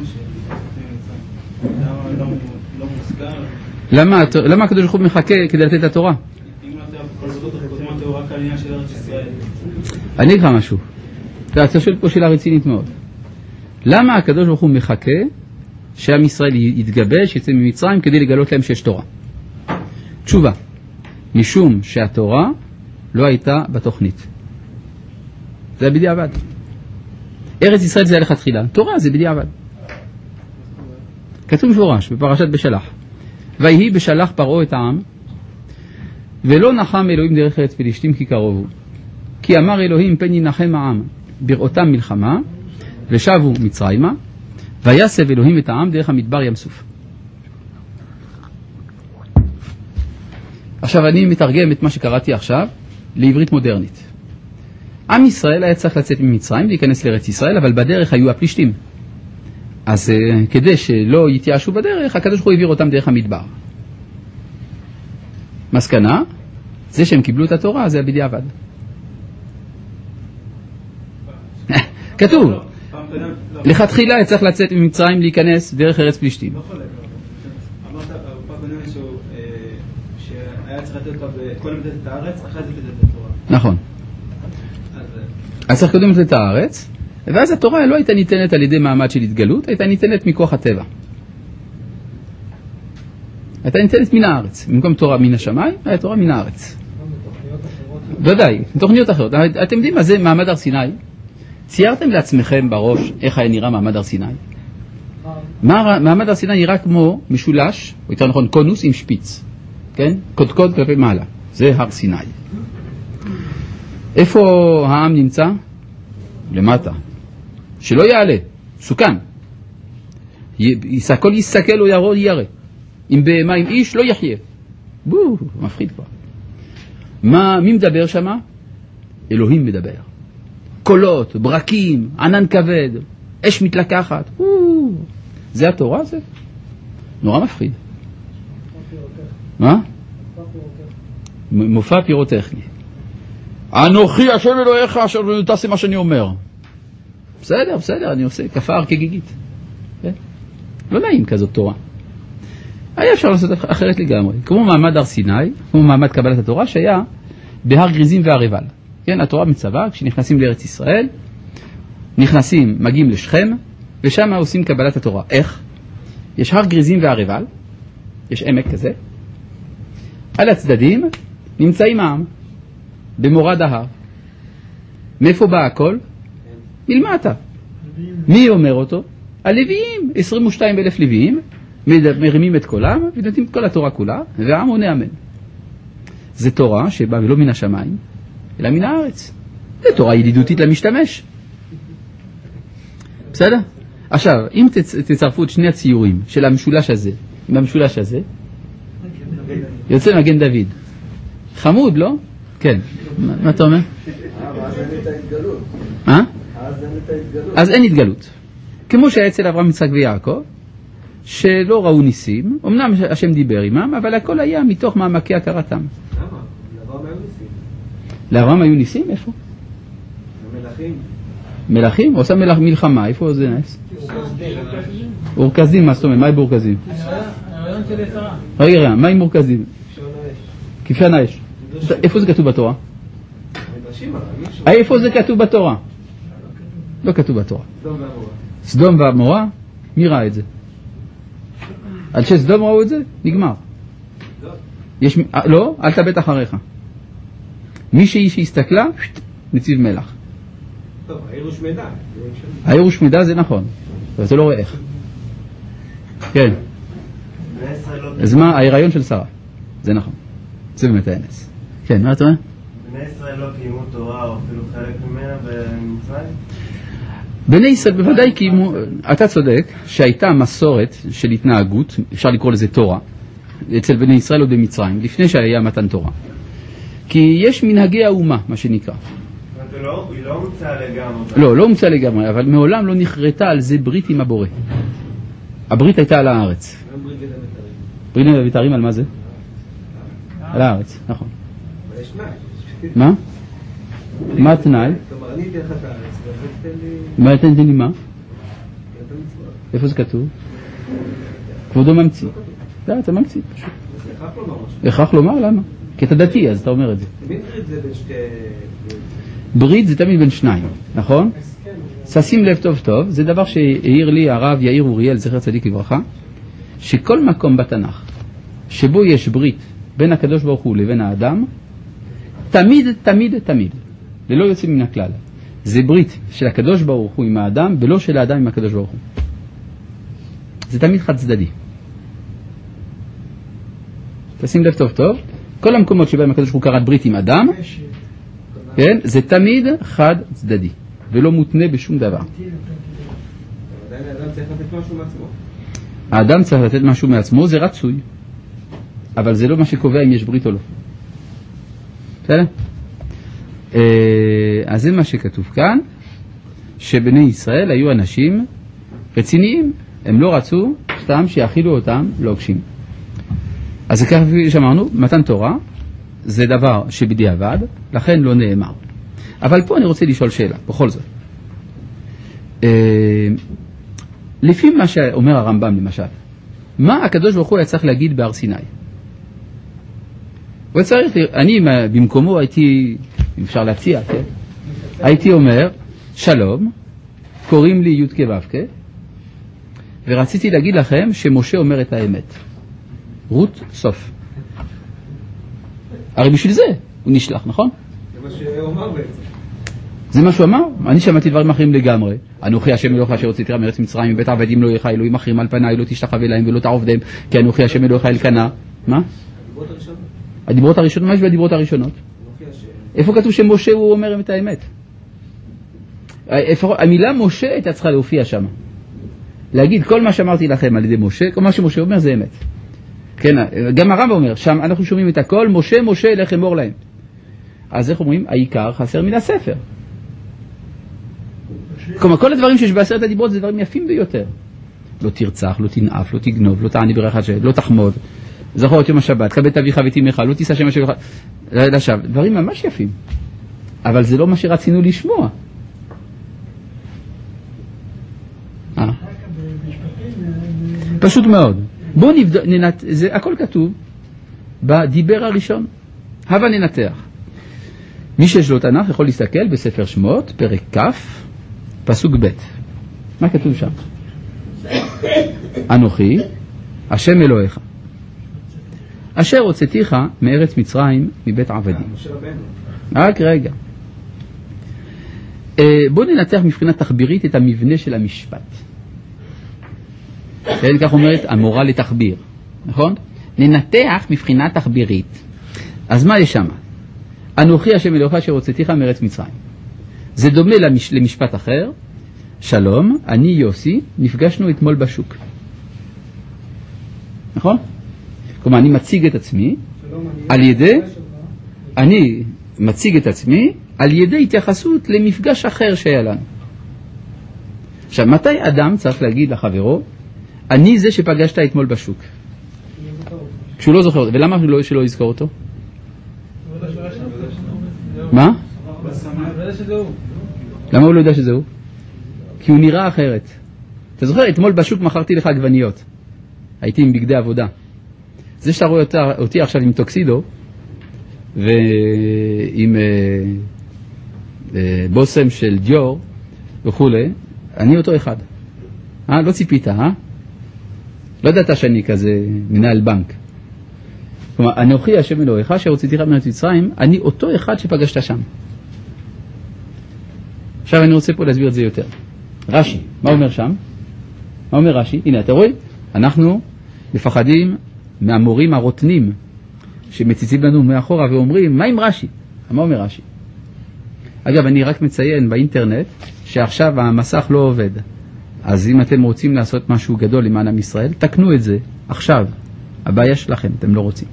למה לא מוזכר? למה הקדוש ברוך הוא מחכה כדי לתת את התורה? אם אתה כל זאת חותמים אותו רק על עניין של ארץ ישראל. אני אגיד לך משהו. אתה שואל פה שאלה רצינית מאוד. למה הקדוש ברוך הוא מחכה שעם ישראל יתגבש, יצא ממצרים כדי לגלות להם שיש תורה? תשובה. משום שהתורה לא הייתה בתוכנית. זה היה בדיעבד. ארץ ישראל זה היה לכתחילה. תורה זה בדיעבד. כתוב מפורש בפרשת בשלח. ויהי בשלח פרעה את העם, ולא נחם אלוהים דרך ארץ פלישתים כי קרובו. כי אמר אלוהים פן ינחם העם בראותם מלחמה, ושבו מצרימה, ויסב אלוהים את העם דרך המדבר ים סוף. עכשיו אני מתרגם את מה שקראתי עכשיו לעברית מודרנית. עם ישראל היה צריך לצאת ממצרים, להיכנס לארץ ישראל, אבל בדרך היו הפלישתים. אז כדי שלא יתייאשו בדרך, הקדוש ברוך הוא העביר אותם דרך המדבר. מסקנה, זה שהם קיבלו את התורה, זה בדיעבד. כתוב, לכתחילה צריך לצאת ממצרים להיכנס דרך ארץ פלישתים. לא חולק, אמרת, פעם בנאמן שהיה צריך לתת קודם לתת את הארץ, אחרי זה לתת את התורה. נכון. אז צריך קודם לתת את הארץ, ואז התורה לא הייתה ניתנת על ידי מעמד של התגלות, הייתה ניתנת מכוח הטבע. הייתה ניתנת מן הארץ. במקום תורה מן השמיים, הייתה תורה מן הארץ. ודאי, תוכניות אחרות. אתם יודעים מה זה מעמד הר סיני? ציירתם לעצמכם בראש איך היה נראה מעמד הר סיני? מעמד הר סיני נראה כמו משולש, או יותר נכון קונוס עם שפיץ. כן? קודקוד כלפי מעלה. זה הר סיני. איפה העם נמצא? למטה. שלא יעלה. סוכן. הכל יסתכל או ירוד ירא. אם בהמה עם איש לא יחיה. מפחיד כבר. מי מדבר שמה? אלוהים מדבר. קולות, ברקים, ענן כבד, אש מתלקחת. זה התורה זה? נורא מפחיד. מה? מופע פירוטכני. אנוכי השם אלוהיך אשר לא תעשה מה שאני אומר. בסדר, אני עושה כפר כגיגית. לא נעים כזאת תורה. היה אפשר לעשות אחרת לגמרי. כמו מעמד הר סיני, כמו מעמד קבלת התורה שהיה בהר גריזים והר עיבל. כן, התורה מצווה, כשנכנסים לארץ ישראל, מגיעים לשכם, ושם עושים קבלת התורה. איך? יש הר גריזים והר עיבל, יש עמק כזה, על הצדדים נמצאים העם, במורד ההר. מאיפה בא הכל? מלמטה. מי אומר אותו? הלוויים, 22,000 לוויים, מרימים את קולם, ונותנים את כל התורה כולה, והעם עונה אמן. זה תורה שבאה לא מן השמיים, אלא מן הארץ. זה תורה ידידותית למשתמש. בסדר? עכשיו, אם תצרפו את שני הציורים של המשולש הזה, עם המשולש הזה, יוצא מגן דוד. חמוד, לא? כן. מה אתה אומר? אז אין את ההתגלות. מה? אז אין את ההתגלות. אז אין התגלות. כמו שהיה אצל אברהם, יצחק ויעקב, שלא ראו ניסים, אמנם השם דיבר עמם, אבל הכל היה מתוך מעמקי הכרתם. למה? לאברהם היו ניסים. לאברהם היו ניסים? איפה? המלכים. מלכים? הוא עושה מלחמה, איפה זה נס? אורקזים, מה זאת אומרת? מה היא באורקזים? הרעיון של יצרה. רגע, מה עם אורקזים? כבשן האש. איפה זה כתוב בתורה? איפה זה כתוב בתורה? לא כתוב בתורה. סדום ועמורה? מי ראה את זה? על שסדום ראו את זה? נגמר. לא, אל תבט אחריך. מי שהסתכלה, נציב מלח. טוב, העיר הושמדה. העיר הושמדה זה נכון, אבל זה לא רואה איך. כן. אז מה ההיריון של שרה? זה נכון. זה באמת האנס. כן, מה אתה אומר? בני ישראל לא קיימו תורה או אפילו חלק ממנה במצרים? בני ישראל בוודאי קיימו, אתה צודק, שהייתה מסורת של התנהגות, אפשר לקרוא לזה תורה, אצל בני ישראל עוד במצרים, לפני שהיה מתן תורה. כי יש מנהגי האומה, מה שנקרא. היא לא הומצאה לגמרי. לא הומצאה לגמרי, אבל מעולם לא נחרטה על זה ברית עם הבורא. הברית הייתה על הארץ. ברית בין הבתרים על מה זה? על הארץ, נכון. מה? מה התנאי? כלומר, אני אתן לך את הארץ, ואתה תתן לי... מה תתן לי מה? איפה זה כתוב? כבודו ממציא. לא, אתה ממציא פשוט. זה הכרח לומר משהו. הכרח לומר? למה? כי אתה דתי, אז אתה אומר את זה. תמיד ברית זה בין שתי... ברית זה תמיד בין שניים, נכון? שים לב טוב טוב, זה דבר שהעיר לי הרב יאיר אוריאל, זכר צדיק לברכה, שכל מקום בתנ"ך שבו יש ברית בין הקדוש ברוך הוא לבין האדם, תמיד, תמיד, תמיד, ללא יוצא מן הכלל, זה ברית של הקדוש ברוך הוא עם האדם, ולא של האדם עם הקדוש ברוך הוא. זה תמיד חד צדדי. תשים לב טוב טוב, כל המקומות שבהם הקדוש ברוך הוא כרת ברית עם אדם, כן, זה תמיד חד צדדי, ולא מותנה בשום דבר. עדיין האדם צריך לתת משהו מעצמו. האדם צריך לתת משהו מעצמו, זה רצוי. אבל זה לא מה שקובע אם יש ברית או לא. בסדר? אז זה מה שכתוב כאן, שבני ישראל היו אנשים רציניים, הם לא רצו סתם שיאכילו אותם לוקשים. אז ככה שאמרנו, מתן תורה זה דבר שבדיעבד, לכן לא נאמר. אבל פה אני רוצה לשאול שאלה, בכל זאת. לפי מה שאומר הרמב"ם למשל, מה הקדוש ברוך הוא היה צריך להגיד בהר סיני? הוא צריך, אני במקומו הייתי, אם אפשר להציע, כן? הייתי אומר, שלום, קוראים לי י' כו' כ', ורציתי להגיד לכם שמשה אומר את האמת. רות סוף. הרי בשביל זה הוא נשלח, נכון? זה מה שהוא אמר בעצם. זה מה שהוא אמר? אני שמעתי דברים אחרים לגמרי. אנוכי השם אלוהיך אשר הוצאתיך מארץ מצרים מבית עבדים לא יהיה לך אלוהים אחרים על פניי לא תשתחווה להם ולא תעבדם כי אנוכי השם אלוהיך אלקנה. מה? הדיברות הראשונות. הדיברות הראשונות, מה יש בדיברות הראשונות? איפה כתוב שמשה הוא אומר את האמת? המילה משה הייתה צריכה להופיע שם. להגיד כל מה שאמרתי לכם על ידי משה, כל מה שמשה אומר זה אמת. כן, גם הרב אומר, שם אנחנו שומעים את הכל, משה, משה, לך אמור להם. אז איך אומרים? העיקר חסר מן הספר. כלומר, כל הדברים שיש בעשרת הדיברות זה דברים יפים ביותר. לא תרצח, לא תנאף, לא תגנוב, לא תעני ברך השם, לא תחמוד, זכור את יום השבת, כבד את אביך ואת אמך, לא תישא שם השם לשווא. דברים ממש יפים. אבל זה לא מה שרצינו לשמוע. פשוט מאוד. בואו נבדוק, זה הכל כתוב בדיבר הראשון. הבה ננתח. מי שיש לו תנ"ך יכול להסתכל בספר שמות, פרק כ', פסוק ב'. מה כתוב שם? אנוכי, השם אלוהיך, אשר הוצאתיך מארץ מצרים מבית עבדים. רק רגע. בואו ננתח מבחינה תחבירית את המבנה של המשפט. כן, כך אומרת המורה לתחביר, נכון? ננתח מבחינה תחבירית. אז מה יש שם? אנוכי השם אלוהיך אשר הוצאתיך מארץ מצרים. זה דומה למשפט אחר. שלום, אני יוסי, נפגשנו אתמול בשוק. נכון? כלומר, אני מציג את עצמי על ידי, אני מציג את עצמי על ידי התייחסות למפגש אחר שהיה לנו. עכשיו, מתי אדם צריך להגיד לחברו, אני זה שפגשת אתמול בשוק? כשהוא לא זוכר אותו. ולמה שלא יזכור אותו? מה? למה הוא לא יודע שזה הוא? כי הוא נראה אחרת. אתה זוכר, אתמול בשוק מכרתי לך עגבניות. הייתי עם בגדי עבודה. זה שאתה רואה אותי עכשיו עם טוקסידו, ועם בוסם של דיור וכו', אני אותו אחד. לא ציפית, לא ידעת שאני כזה מנהל בנק. כלומר, אנוכי השם אלוהיך אשר הוצאתיך מארץ מצרים, אני אותו אחד שפגשת שם. עכשיו אני רוצה פה להסביר את זה יותר. רש"י, מה אומר שם? מה אומר רש"י? הנה, אתה רואה? אנחנו מפחדים מהמורים הרותנים שמציצים לנו מאחורה ואומרים, מה עם רש"י? מה אומר רש"י? אגב, אני רק מציין באינטרנט שעכשיו המסך לא עובד. אז אם אתם רוצים לעשות משהו גדול למען עם ישראל, תקנו את זה עכשיו. הבעיה שלכם, אתם לא רוצים.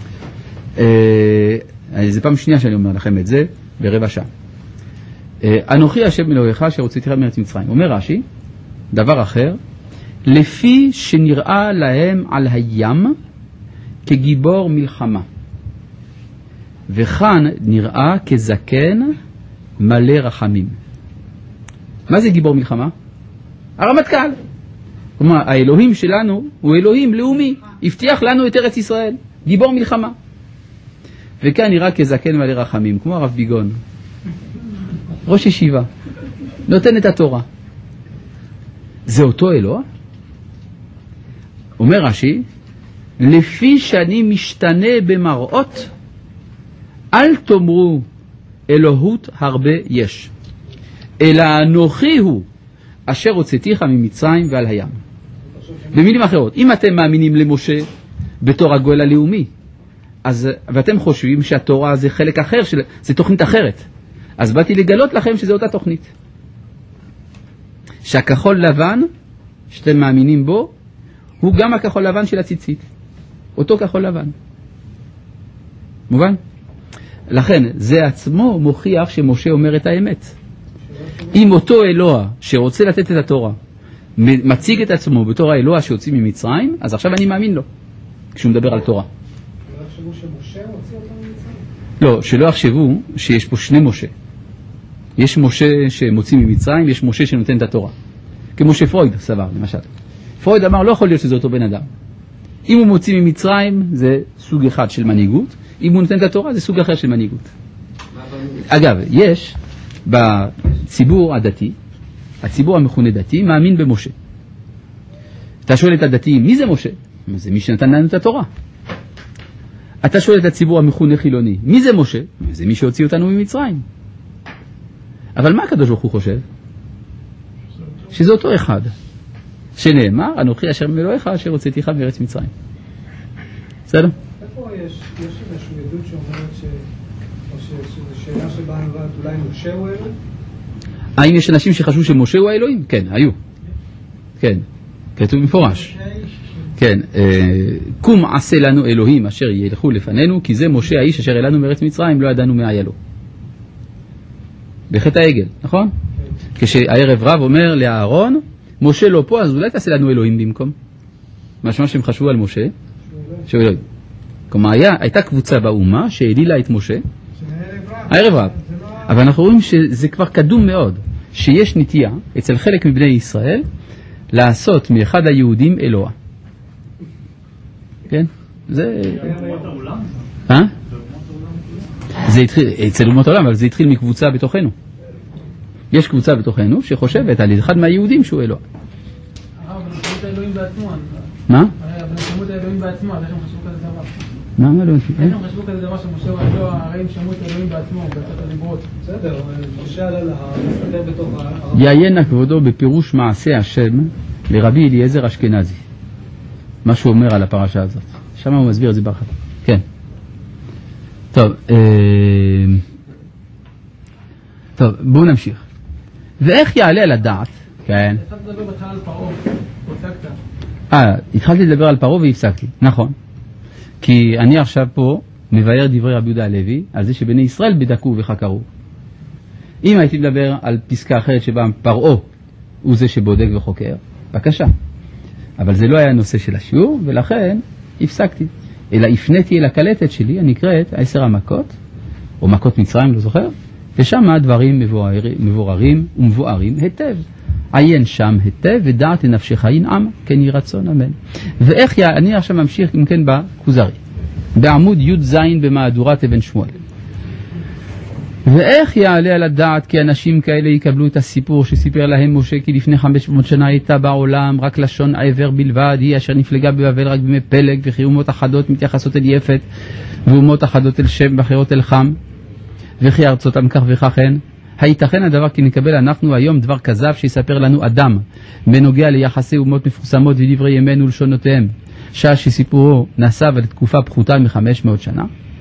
זה פעם שנייה שאני אומר לכם את זה, ברבע שעה. אנוכי השם אלוהיך אשר הוצאתיך מארץ מצרים. אומר רש"י, דבר אחר, לפי שנראה להם על הים כגיבור מלחמה. וכאן נראה כזקן מלא רחמים. מה זה גיבור מלחמה? הרמטכ"ל. כלומר, האלוהים שלנו הוא אלוהים לאומי, הבטיח לנו את ארץ ישראל, גיבור מלחמה. וכאן נראה כזקן מלא רחמים, כמו הרב ביגון, ראש ישיבה, נותן את התורה. זה אותו אלוה? אומר רש"י, לפי שאני משתנה במראות, אל תאמרו אלוהות הרבה יש, אלא אנוכי הוא אשר הוצאתיך ממצרים ועל הים. במילים אחרות, אם אתם מאמינים למשה בתור הגואל הלאומי, אז, ואתם חושבים שהתורה זה חלק אחר, זה תוכנית אחרת, אז באתי לגלות לכם שזה אותה תוכנית. שהכחול לבן שאתם מאמינים בו הוא גם הכחול לבן של הציצית, אותו כחול לבן. מובן? לכן זה עצמו מוכיח שמשה אומר את האמת. אם אותו אלוה שרוצה לתת את התורה מציג את עצמו בתור האלוה שהוציא ממצרים, אז עכשיו אני מאמין לו כשהוא מדבר על תורה. לא יחשבו שמשה הוציא אותם ממצרים? לא, שלא יחשבו שיש פה שני משה. יש משה שמוציא ממצרים, יש משה שנותן את התורה. כמשה פרויד סבר, למשל. פרויד אמר, לא יכול להיות שזה אותו בן אדם. אם הוא מוציא ממצרים, זה סוג אחד של מנהיגות. אם הוא נותן את התורה, זה סוג אחר של מנהיגות. אגב, יש בציבור הדתי, הציבור המכונה דתי, מאמין במשה. אתה שואל את הדתיים, מי זה משה? זה מי שנתן לנו את התורה. אתה שואל את הציבור המכונה חילוני, מי זה משה? זה מי שהוציא אותנו ממצרים. אבל מה הקדוש ברוך הוא חושב? שזה אותו אחד. שנאמר, אנוכי השם אלוהיך אשר הוצאתיך מארץ מצרים. בסדר? איפה יש איזושהי עדות שאומרת שזו שאלה שבאה נובעת, אולי משה הוא אלוהים? האם יש אנשים שחשבו שמשה הוא האלוהים? כן, היו. כן, כתוב מפורש. כן, קום עשה לנו אלוהים אשר ילכו לפנינו, כי זה משה האיש אשר אלינו מארץ מצרים, לא ידענו מה היה לו. בחטא העגל, נכון? כשהערב רב אומר לאהרון, משה לא פה, אז אולי תעשה לנו אלוהים במקום. משמע שהם חשבו על משה, שהוא אלוהים. כלומר, הייתה קבוצה באומה שהעלילה את משה, הערב רב. אבל אנחנו רואים שזה כבר קדום מאוד, שיש נטייה אצל חלק מבני ישראל לעשות מאחד היהודים אלוה. כן? זה... זה התחיל, אצל אומות העולם, אבל זה התחיל מקבוצה בתוכנו. יש קבוצה בתוכנו שחושבת על אחד מהיהודים שהוא אלוה. אבל הם חשבו את האלוהים בעצמו. מה? אבל הם חשבו את האלוהים בעצמו, אז איך הם חשבו כזה דבר? מה לא? איך הם חשבו כזה דבר שמשה הוא האלוה, הרי הם שמעו את האלוהים בעצמו, בעצת הדיברות. בסדר, משה עלה להר, מסתכל בתוך ההר. יעיין כבודו בפירוש מעשה השם לרבי אליעזר אשכנזי. מה שהוא אומר על הפרשה הזאת. שם הוא מסביר את זה בהרחבה. כן. טוב, בואו נמשיך. ואיך יעלה על הדעת? כן. התחלת לדבר בתחילה על פרעה, הפסקת. התחלתי לדבר על פרעה והפסקתי, נכון. כי אני עכשיו פה מבאר דברי רבי יהודה הלוי על זה שבני ישראל בדקו וחקרו. אם הייתי מדבר על פסקה אחרת שבה פרעה הוא זה שבודק וחוקר, בבקשה. אבל זה לא היה הנושא של השיעור, ולכן הפסקתי. אלא הפניתי אל הקלטת שלי, הנקראת 10 המכות, או מכות מצרים, לא זוכר, ושם הדברים מבוררים ומבוארים היטב. עיין שם היטב ודעת לנפשך ינעם, כן יהי רצון, אמן. ואיך אני עכשיו ממשיך אם כן בכוזרי, בעמוד י"ז במהדורת אבן שמואל. ואיך יעלה על הדעת כי אנשים כאלה יקבלו את הסיפור שסיפר להם משה כי לפני 500 שנה הייתה בעולם רק לשון עבר בלבד, היא אשר נפלגה בבבל רק בימי פלג, וכי אומות אחדות מתייחסות אל יפת ואומות אחדות אל שם ואחרות אל חם, וכי ארצותם כך וכך הן. הייתכן הדבר כי נקבל אנחנו היום דבר כזב שיספר לנו אדם בנוגע ליחסי אומות מפורסמות ודברי ימינו ולשונותיהם, שעה שסיפורו נסב על תקופה פחותה מ-500 שנה.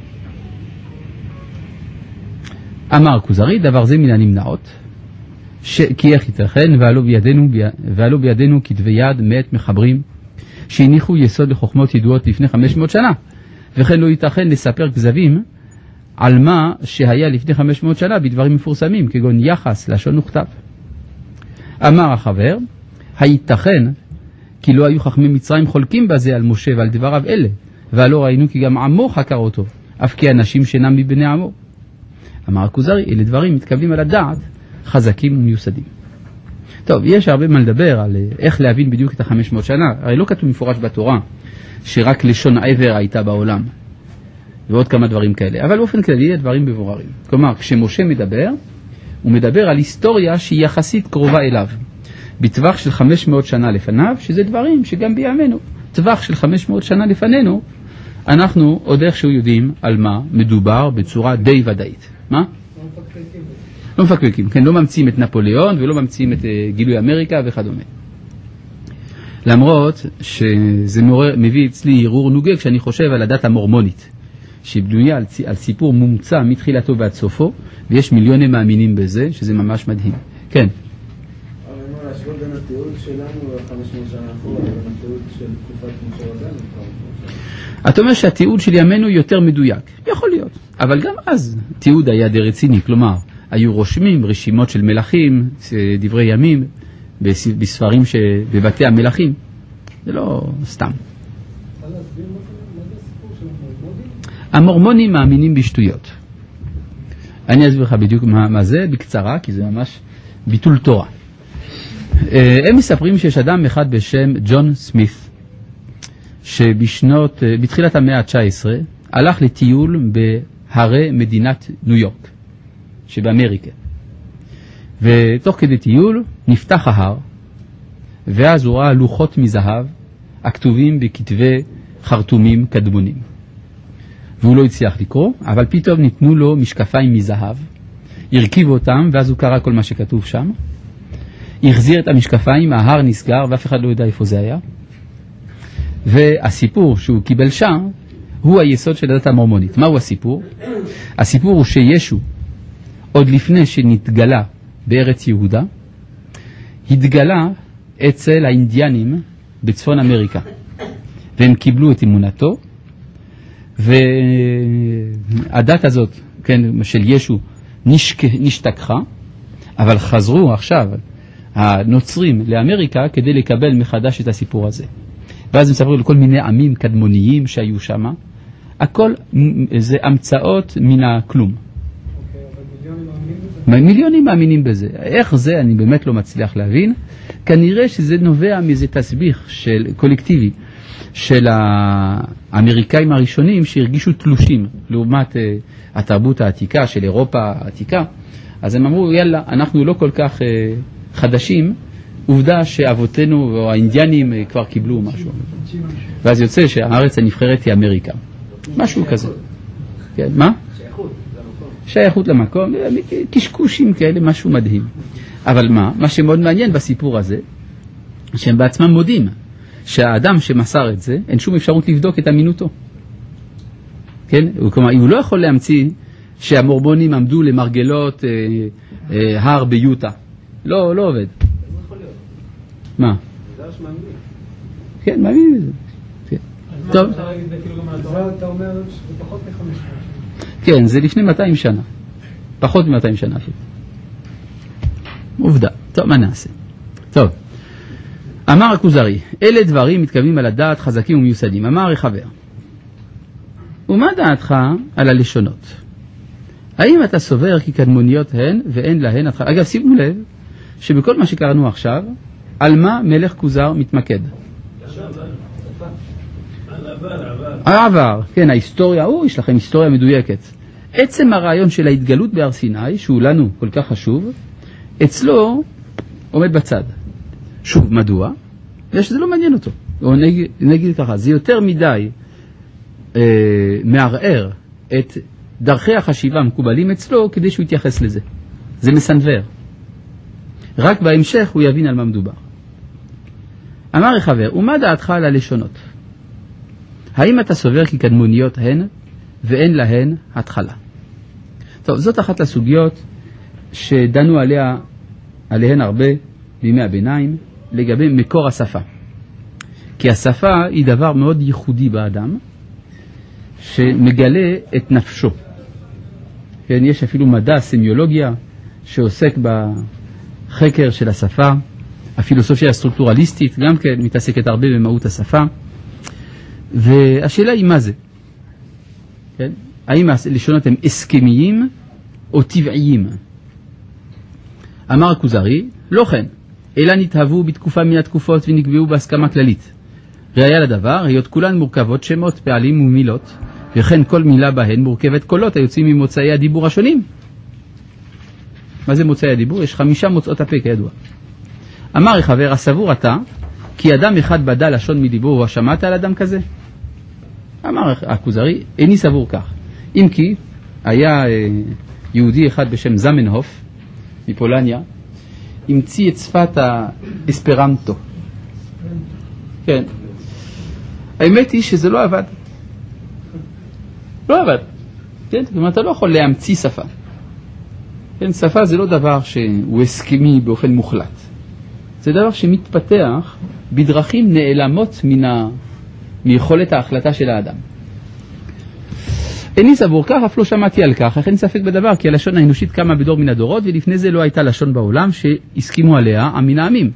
אמר כוזרי, דבר זה מן הנמנעות, כי איך ייתכן, ועלו בידינו כתבי יד מאת מחברים, שהניחו יסוד לחוכמות ידועות לפני 500 שנה, וכן לא ייתכן לספר כזבים על מה שהיה לפני 500 שנה בדברים מפורסמים, כגון יחס, לשון וכתב. אמר החבר, הייתכן כי לא היו חכמי מצרים חולקים בזה על משה ועל דבריו אלה, ולא ראינו כי גם עמו חקר אותו, אף כי אנשים שאינם מבני עמו. אמר הכוזרי, אלה דברים מתקבלים על הדעת, חזקים ומיוסדים. טוב, יש הרבה מה לדבר על איך להבין בדיוק את 500 שנה. הרי לא כתוב מפורש בתורה שרק לשון עבר הייתה בעולם, ועוד כמה דברים כאלה. אבל באופן כללי הדברים מבוררים. כלומר, כשמשה מדבר, הוא מדבר על היסטוריה שהיא יחסית קרובה אליו. בטווח של 500 שנה לפניו, שזה דברים שגם בימינו. טווח של 500 שנה לפנינו, אנחנו עוד איכשהו יודעים על מה מדובר בצורה די ודאית. מה? לא מפקפקים, כן, לא ממציאים את נפוליאון ולא ממציאים את גילוי אמריקה וכדומה. למרות שזה מביא אצלי הרהור נוגה כשאני חושב על הדת המורמונית, שהיא בנויה על סיפור מומצא מתחילתו ועד סופו, ויש מיליוני מאמינים בזה, שזה ממש מדהים. כן. אבל מה, להשוות בין התיעוד שלנו 500 שנה אחורה לבין התיעוד של תקופת משה רבנו? אתה אומר שהתיעוד של ימינו יותר מדויק. יכול להיות. אבל גם אז תיעוד היה די רציני, כלומר, היו רושמים רשימות של מלכים, דברי ימים, בספרים בבתי המלכים. זה לא סתם. המורמונים מאמינים בשטויות. אני אסביר לך בדיוק מה זה, בקצרה, כי זה ממש ביטול תורה. הם מספרים שיש אדם אחד בשם ג'ון סמית, בתחילת המאה ה-19, הלך לטיול בהרי מדינת ניו יורק, שבאמריקה. ותוך כדי טיול נפתח ההר, ואז הוא ראה לוחות מזהב, הכתובים בכתבי חרטומים קדמונים. והוא לא הצליח לקרוא, אבל פתאום ניתנו לו משקפיים מזהב, הרכיב אותם, ואז הוא קרא כל מה שכתוב שם, החזיר את המשקפיים, ההר נסגר, ואף אחד לא יודע איפה זה היה. והסיפור שהוא קיבל שם, הוא היסוד של הדת המורמונית. מהו הסיפור? הסיפור הוא שישו, עוד לפני שנתגלה בארץ יהודה, התגלה אצל האינדיאנים בצפון אמריקה. והם קיבלו את אמונתו, והדת הזאת, כן, של ישו נשתכחה, אבל חזרו עכשיו הנוצרים לאמריקה כדי לקבל מחדש את הסיפור הזה. ואז מספרים לכל מיני עמים קדמוניים שהיו שם. הכל זה המצאות מן הכלום. מיליונים מאמינים בזה. איך זה? אני באמת לא מצליח להבין. כנראה שזה נובע מאיזה תסביך של קולקטיבי של האמריקאים הראשונים שהרגישו תלושים לעומת התרבות העתיקה של אירופה העתיקה. אז הם אמרו, יאללה, אנחנו לא כל כך חדשים, עובדה שאבותינו או האינדיאנים כבר קיבלו משהו. ואז יוצא שהארץ הנבחרת היא אמריקה. משהו כזה. כן, מה? שייכות למקום, קשקושים כאלה, משהו מדהים. אבל מה שמאוד מעניין בסיפור הזה, שהם בעצמם מודים שהאדם שמסר את זה, אין שום אפשרות לבדוק את אמינותו. כן? כלומר, הוא לא יכול להמציא שהמורמונים עמדו למרגלות הר ביוטה. לא עובד. מה? כן, מאמין בזה. טוב. אתה אומר שזה פחות מ-500 שנה. כן, זה לפני 200 שנה. פחות מ-200 שנה. עובדה. טוב, מה נעשה? טוב. אמר הכוזרי, אלה דברים מתכוונים על הדעת חזקים ומיוסדים. אמר החבר, ומה דעתך על הלשונות? האם אתה סובר כי קדמוניות הן ואין להן? אגב, שימו לב שבכל מה שקראנו עכשיו, על מה מלך כוזר מתמקד? העבר, כן, ההיסטוריה, יש לכם היסטוריה מדויקת. עצם הרעיון של ההתגלות בהר סיני, שהוא לנו כל כך חשוב, אצלו עומד בצד. שוב, מדוע? שזה לא מעניין אותו. או נגיד ככה, זה יותר מדי מערער את דרכי החשיבה המקובלים אצלו כדי שהוא יתייחס לזה. זה מסנבר. רק בהמשך הוא יבין על מה מדובר. אמר החבר, ומה דעתך על הלשונות? האם אתה סובר כי קדמוניות הן ואין להן התחלה? טוב, זאת אחת הסוגיות שדנו עליהן הרבה בימי הביניים לגבי מקור השפה. כי השפה היא דבר מאוד ייחודי באדם שמגלה את נפשו. כן, יש אפילו מדע, סמיולוגיה, שעוסק בחקר של השפה. הפילוסופיה הסטרוקטורליסטית גם כן מתעסקת הרבה במהות השפה. והשאלה היא מה זה? כן? האם הלשונות הם הסכמיים או טבעיים? אמר הכוזרי, לא כן, אלא נתהוו בתקופה מן התקופות ונקבעו בהסכמה כללית. ראיה לדבר, היות כולן מורכבות שמות, פעלים ומילות, וכן כל מילה בהן מורכבת קולות היוצאים ממוצאי הדיבור השונים. מה זה מוצאי הדיבור? יש 5 מוצאות הפה כידוע. אמר החבר, הסבור אתה, כי אדם אחד בדל לשון מדיבור, ושמעת על אדם כזה? אמר הכוזרי, איני סבור כך. אם כי היה יהודי אחד בשם זמנהוף מפולניה, המציא את שפת האספרנטו. כן. האמת היא שזה לא עבד. לא עבד. כן? כלומר, אתה לא יכול להמציא שפה. כן? שפה זה לא דבר שהוא הסכמי באופן מוחלט. זה דבר שמתפתח בדרכים נעלמות מיכולת ההחלטה של האדם. איני סבור כך, אף לא שמעתי על כך, אך אין ספק בדבר, כי הלשון האנושית קמה בדור מן הדורות, ולפני זה לא הייתה לשון בעולם שהסכימו עליה מן העמים.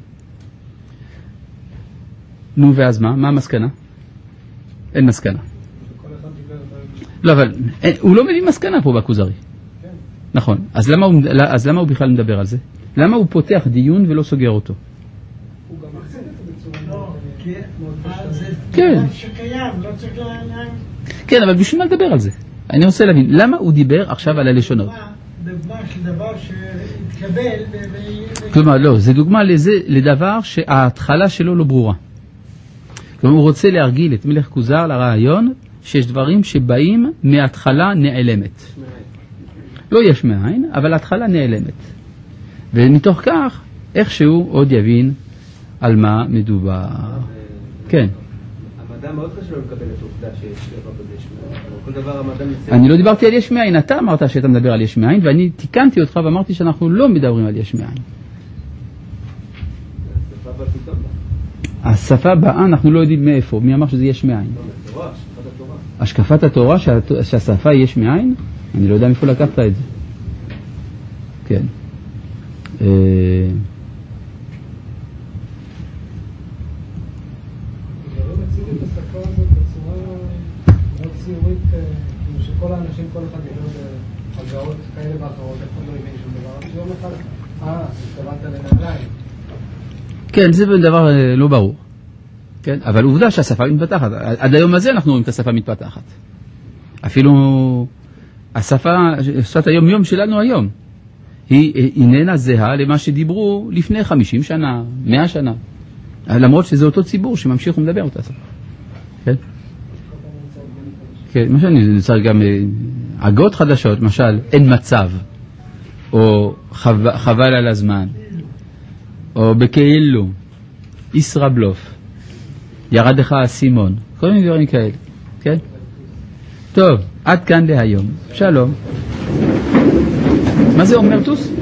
נו, ואז מה? מה המסקנה? אין מסקנה. לא, אבל הוא לא מביא מסקנה פה בכוזרי. נכון. אז למה הוא בכלל מדבר על זה? למה הוא פותח דיון ולא סוגר אותו? הוא גם מחזיר את זה בצורה כן. שקיים, לא צריך לעניין. כן, אבל בשביל מה לדבר על זה? אני רוצה להבין, למה הוא דיבר עכשיו על הלשונות? דוגמה של דבר שהתקבל כלומר, לא, זה דוגמה לדבר שההתחלה שלו לא ברורה. כלומר, הוא רוצה להרגיל את מלך כוזר לרעיון שיש דברים שבאים מההתחלה נעלמת. לא יש מאין, אבל ההתחלה נעלמת. ומתוך כך, איכשהו עוד יבין על מה מדובר. כן. המדע מאוד חשוב לקבל את העובדה שיש דבר בזה יש מאין. כל דבר המדע מציע... אני לא דיברתי על יש מאין, אתה אמרת שאתה מדבר על יש מאין, ואני תיקנתי אותך ואמרתי שאנחנו לא מדברים על יש מאין. השפה באה פתאום. השפה באה, אנחנו לא יודעים מאיפה. מי אמר שזה יש מאין? התורה, השקפת התורה. השקפת התורה שהשפה יש מאין? אני לא יודע מאיפה לקחת את זה. כן. את השפה הזאת בצורה מאוד ציורית, כאילו שכל האנשים, כל אחד ידעו בהגאות כאלה ואחרות, אף אחד לא הבין שום דבר, אבל שיום אחד, התכוונת לנעליים. כן, זה דבר לא ברור. כן? אבל עובדה שהשפה מתפתחת. עד היום הזה אנחנו רואים את השפה מתפתחת. אפילו השפה, שפת היום-יום שלנו היום, היא איננה זהה למה שדיברו לפני 50 שנה, 100 שנה. למרות שזה אותו ציבור שממשיך ומדבר אותה שפה. כן? כן, מה שאני צריך גם הגות חדשות, למשל, אין מצב, או חבל על הזמן, או בכאילו, ישראבלוף, ירד לך הסימון, כל מיני דברים כאלה. כן? טוב, עד כאן להיום. שלום. מה זה אומר טוס?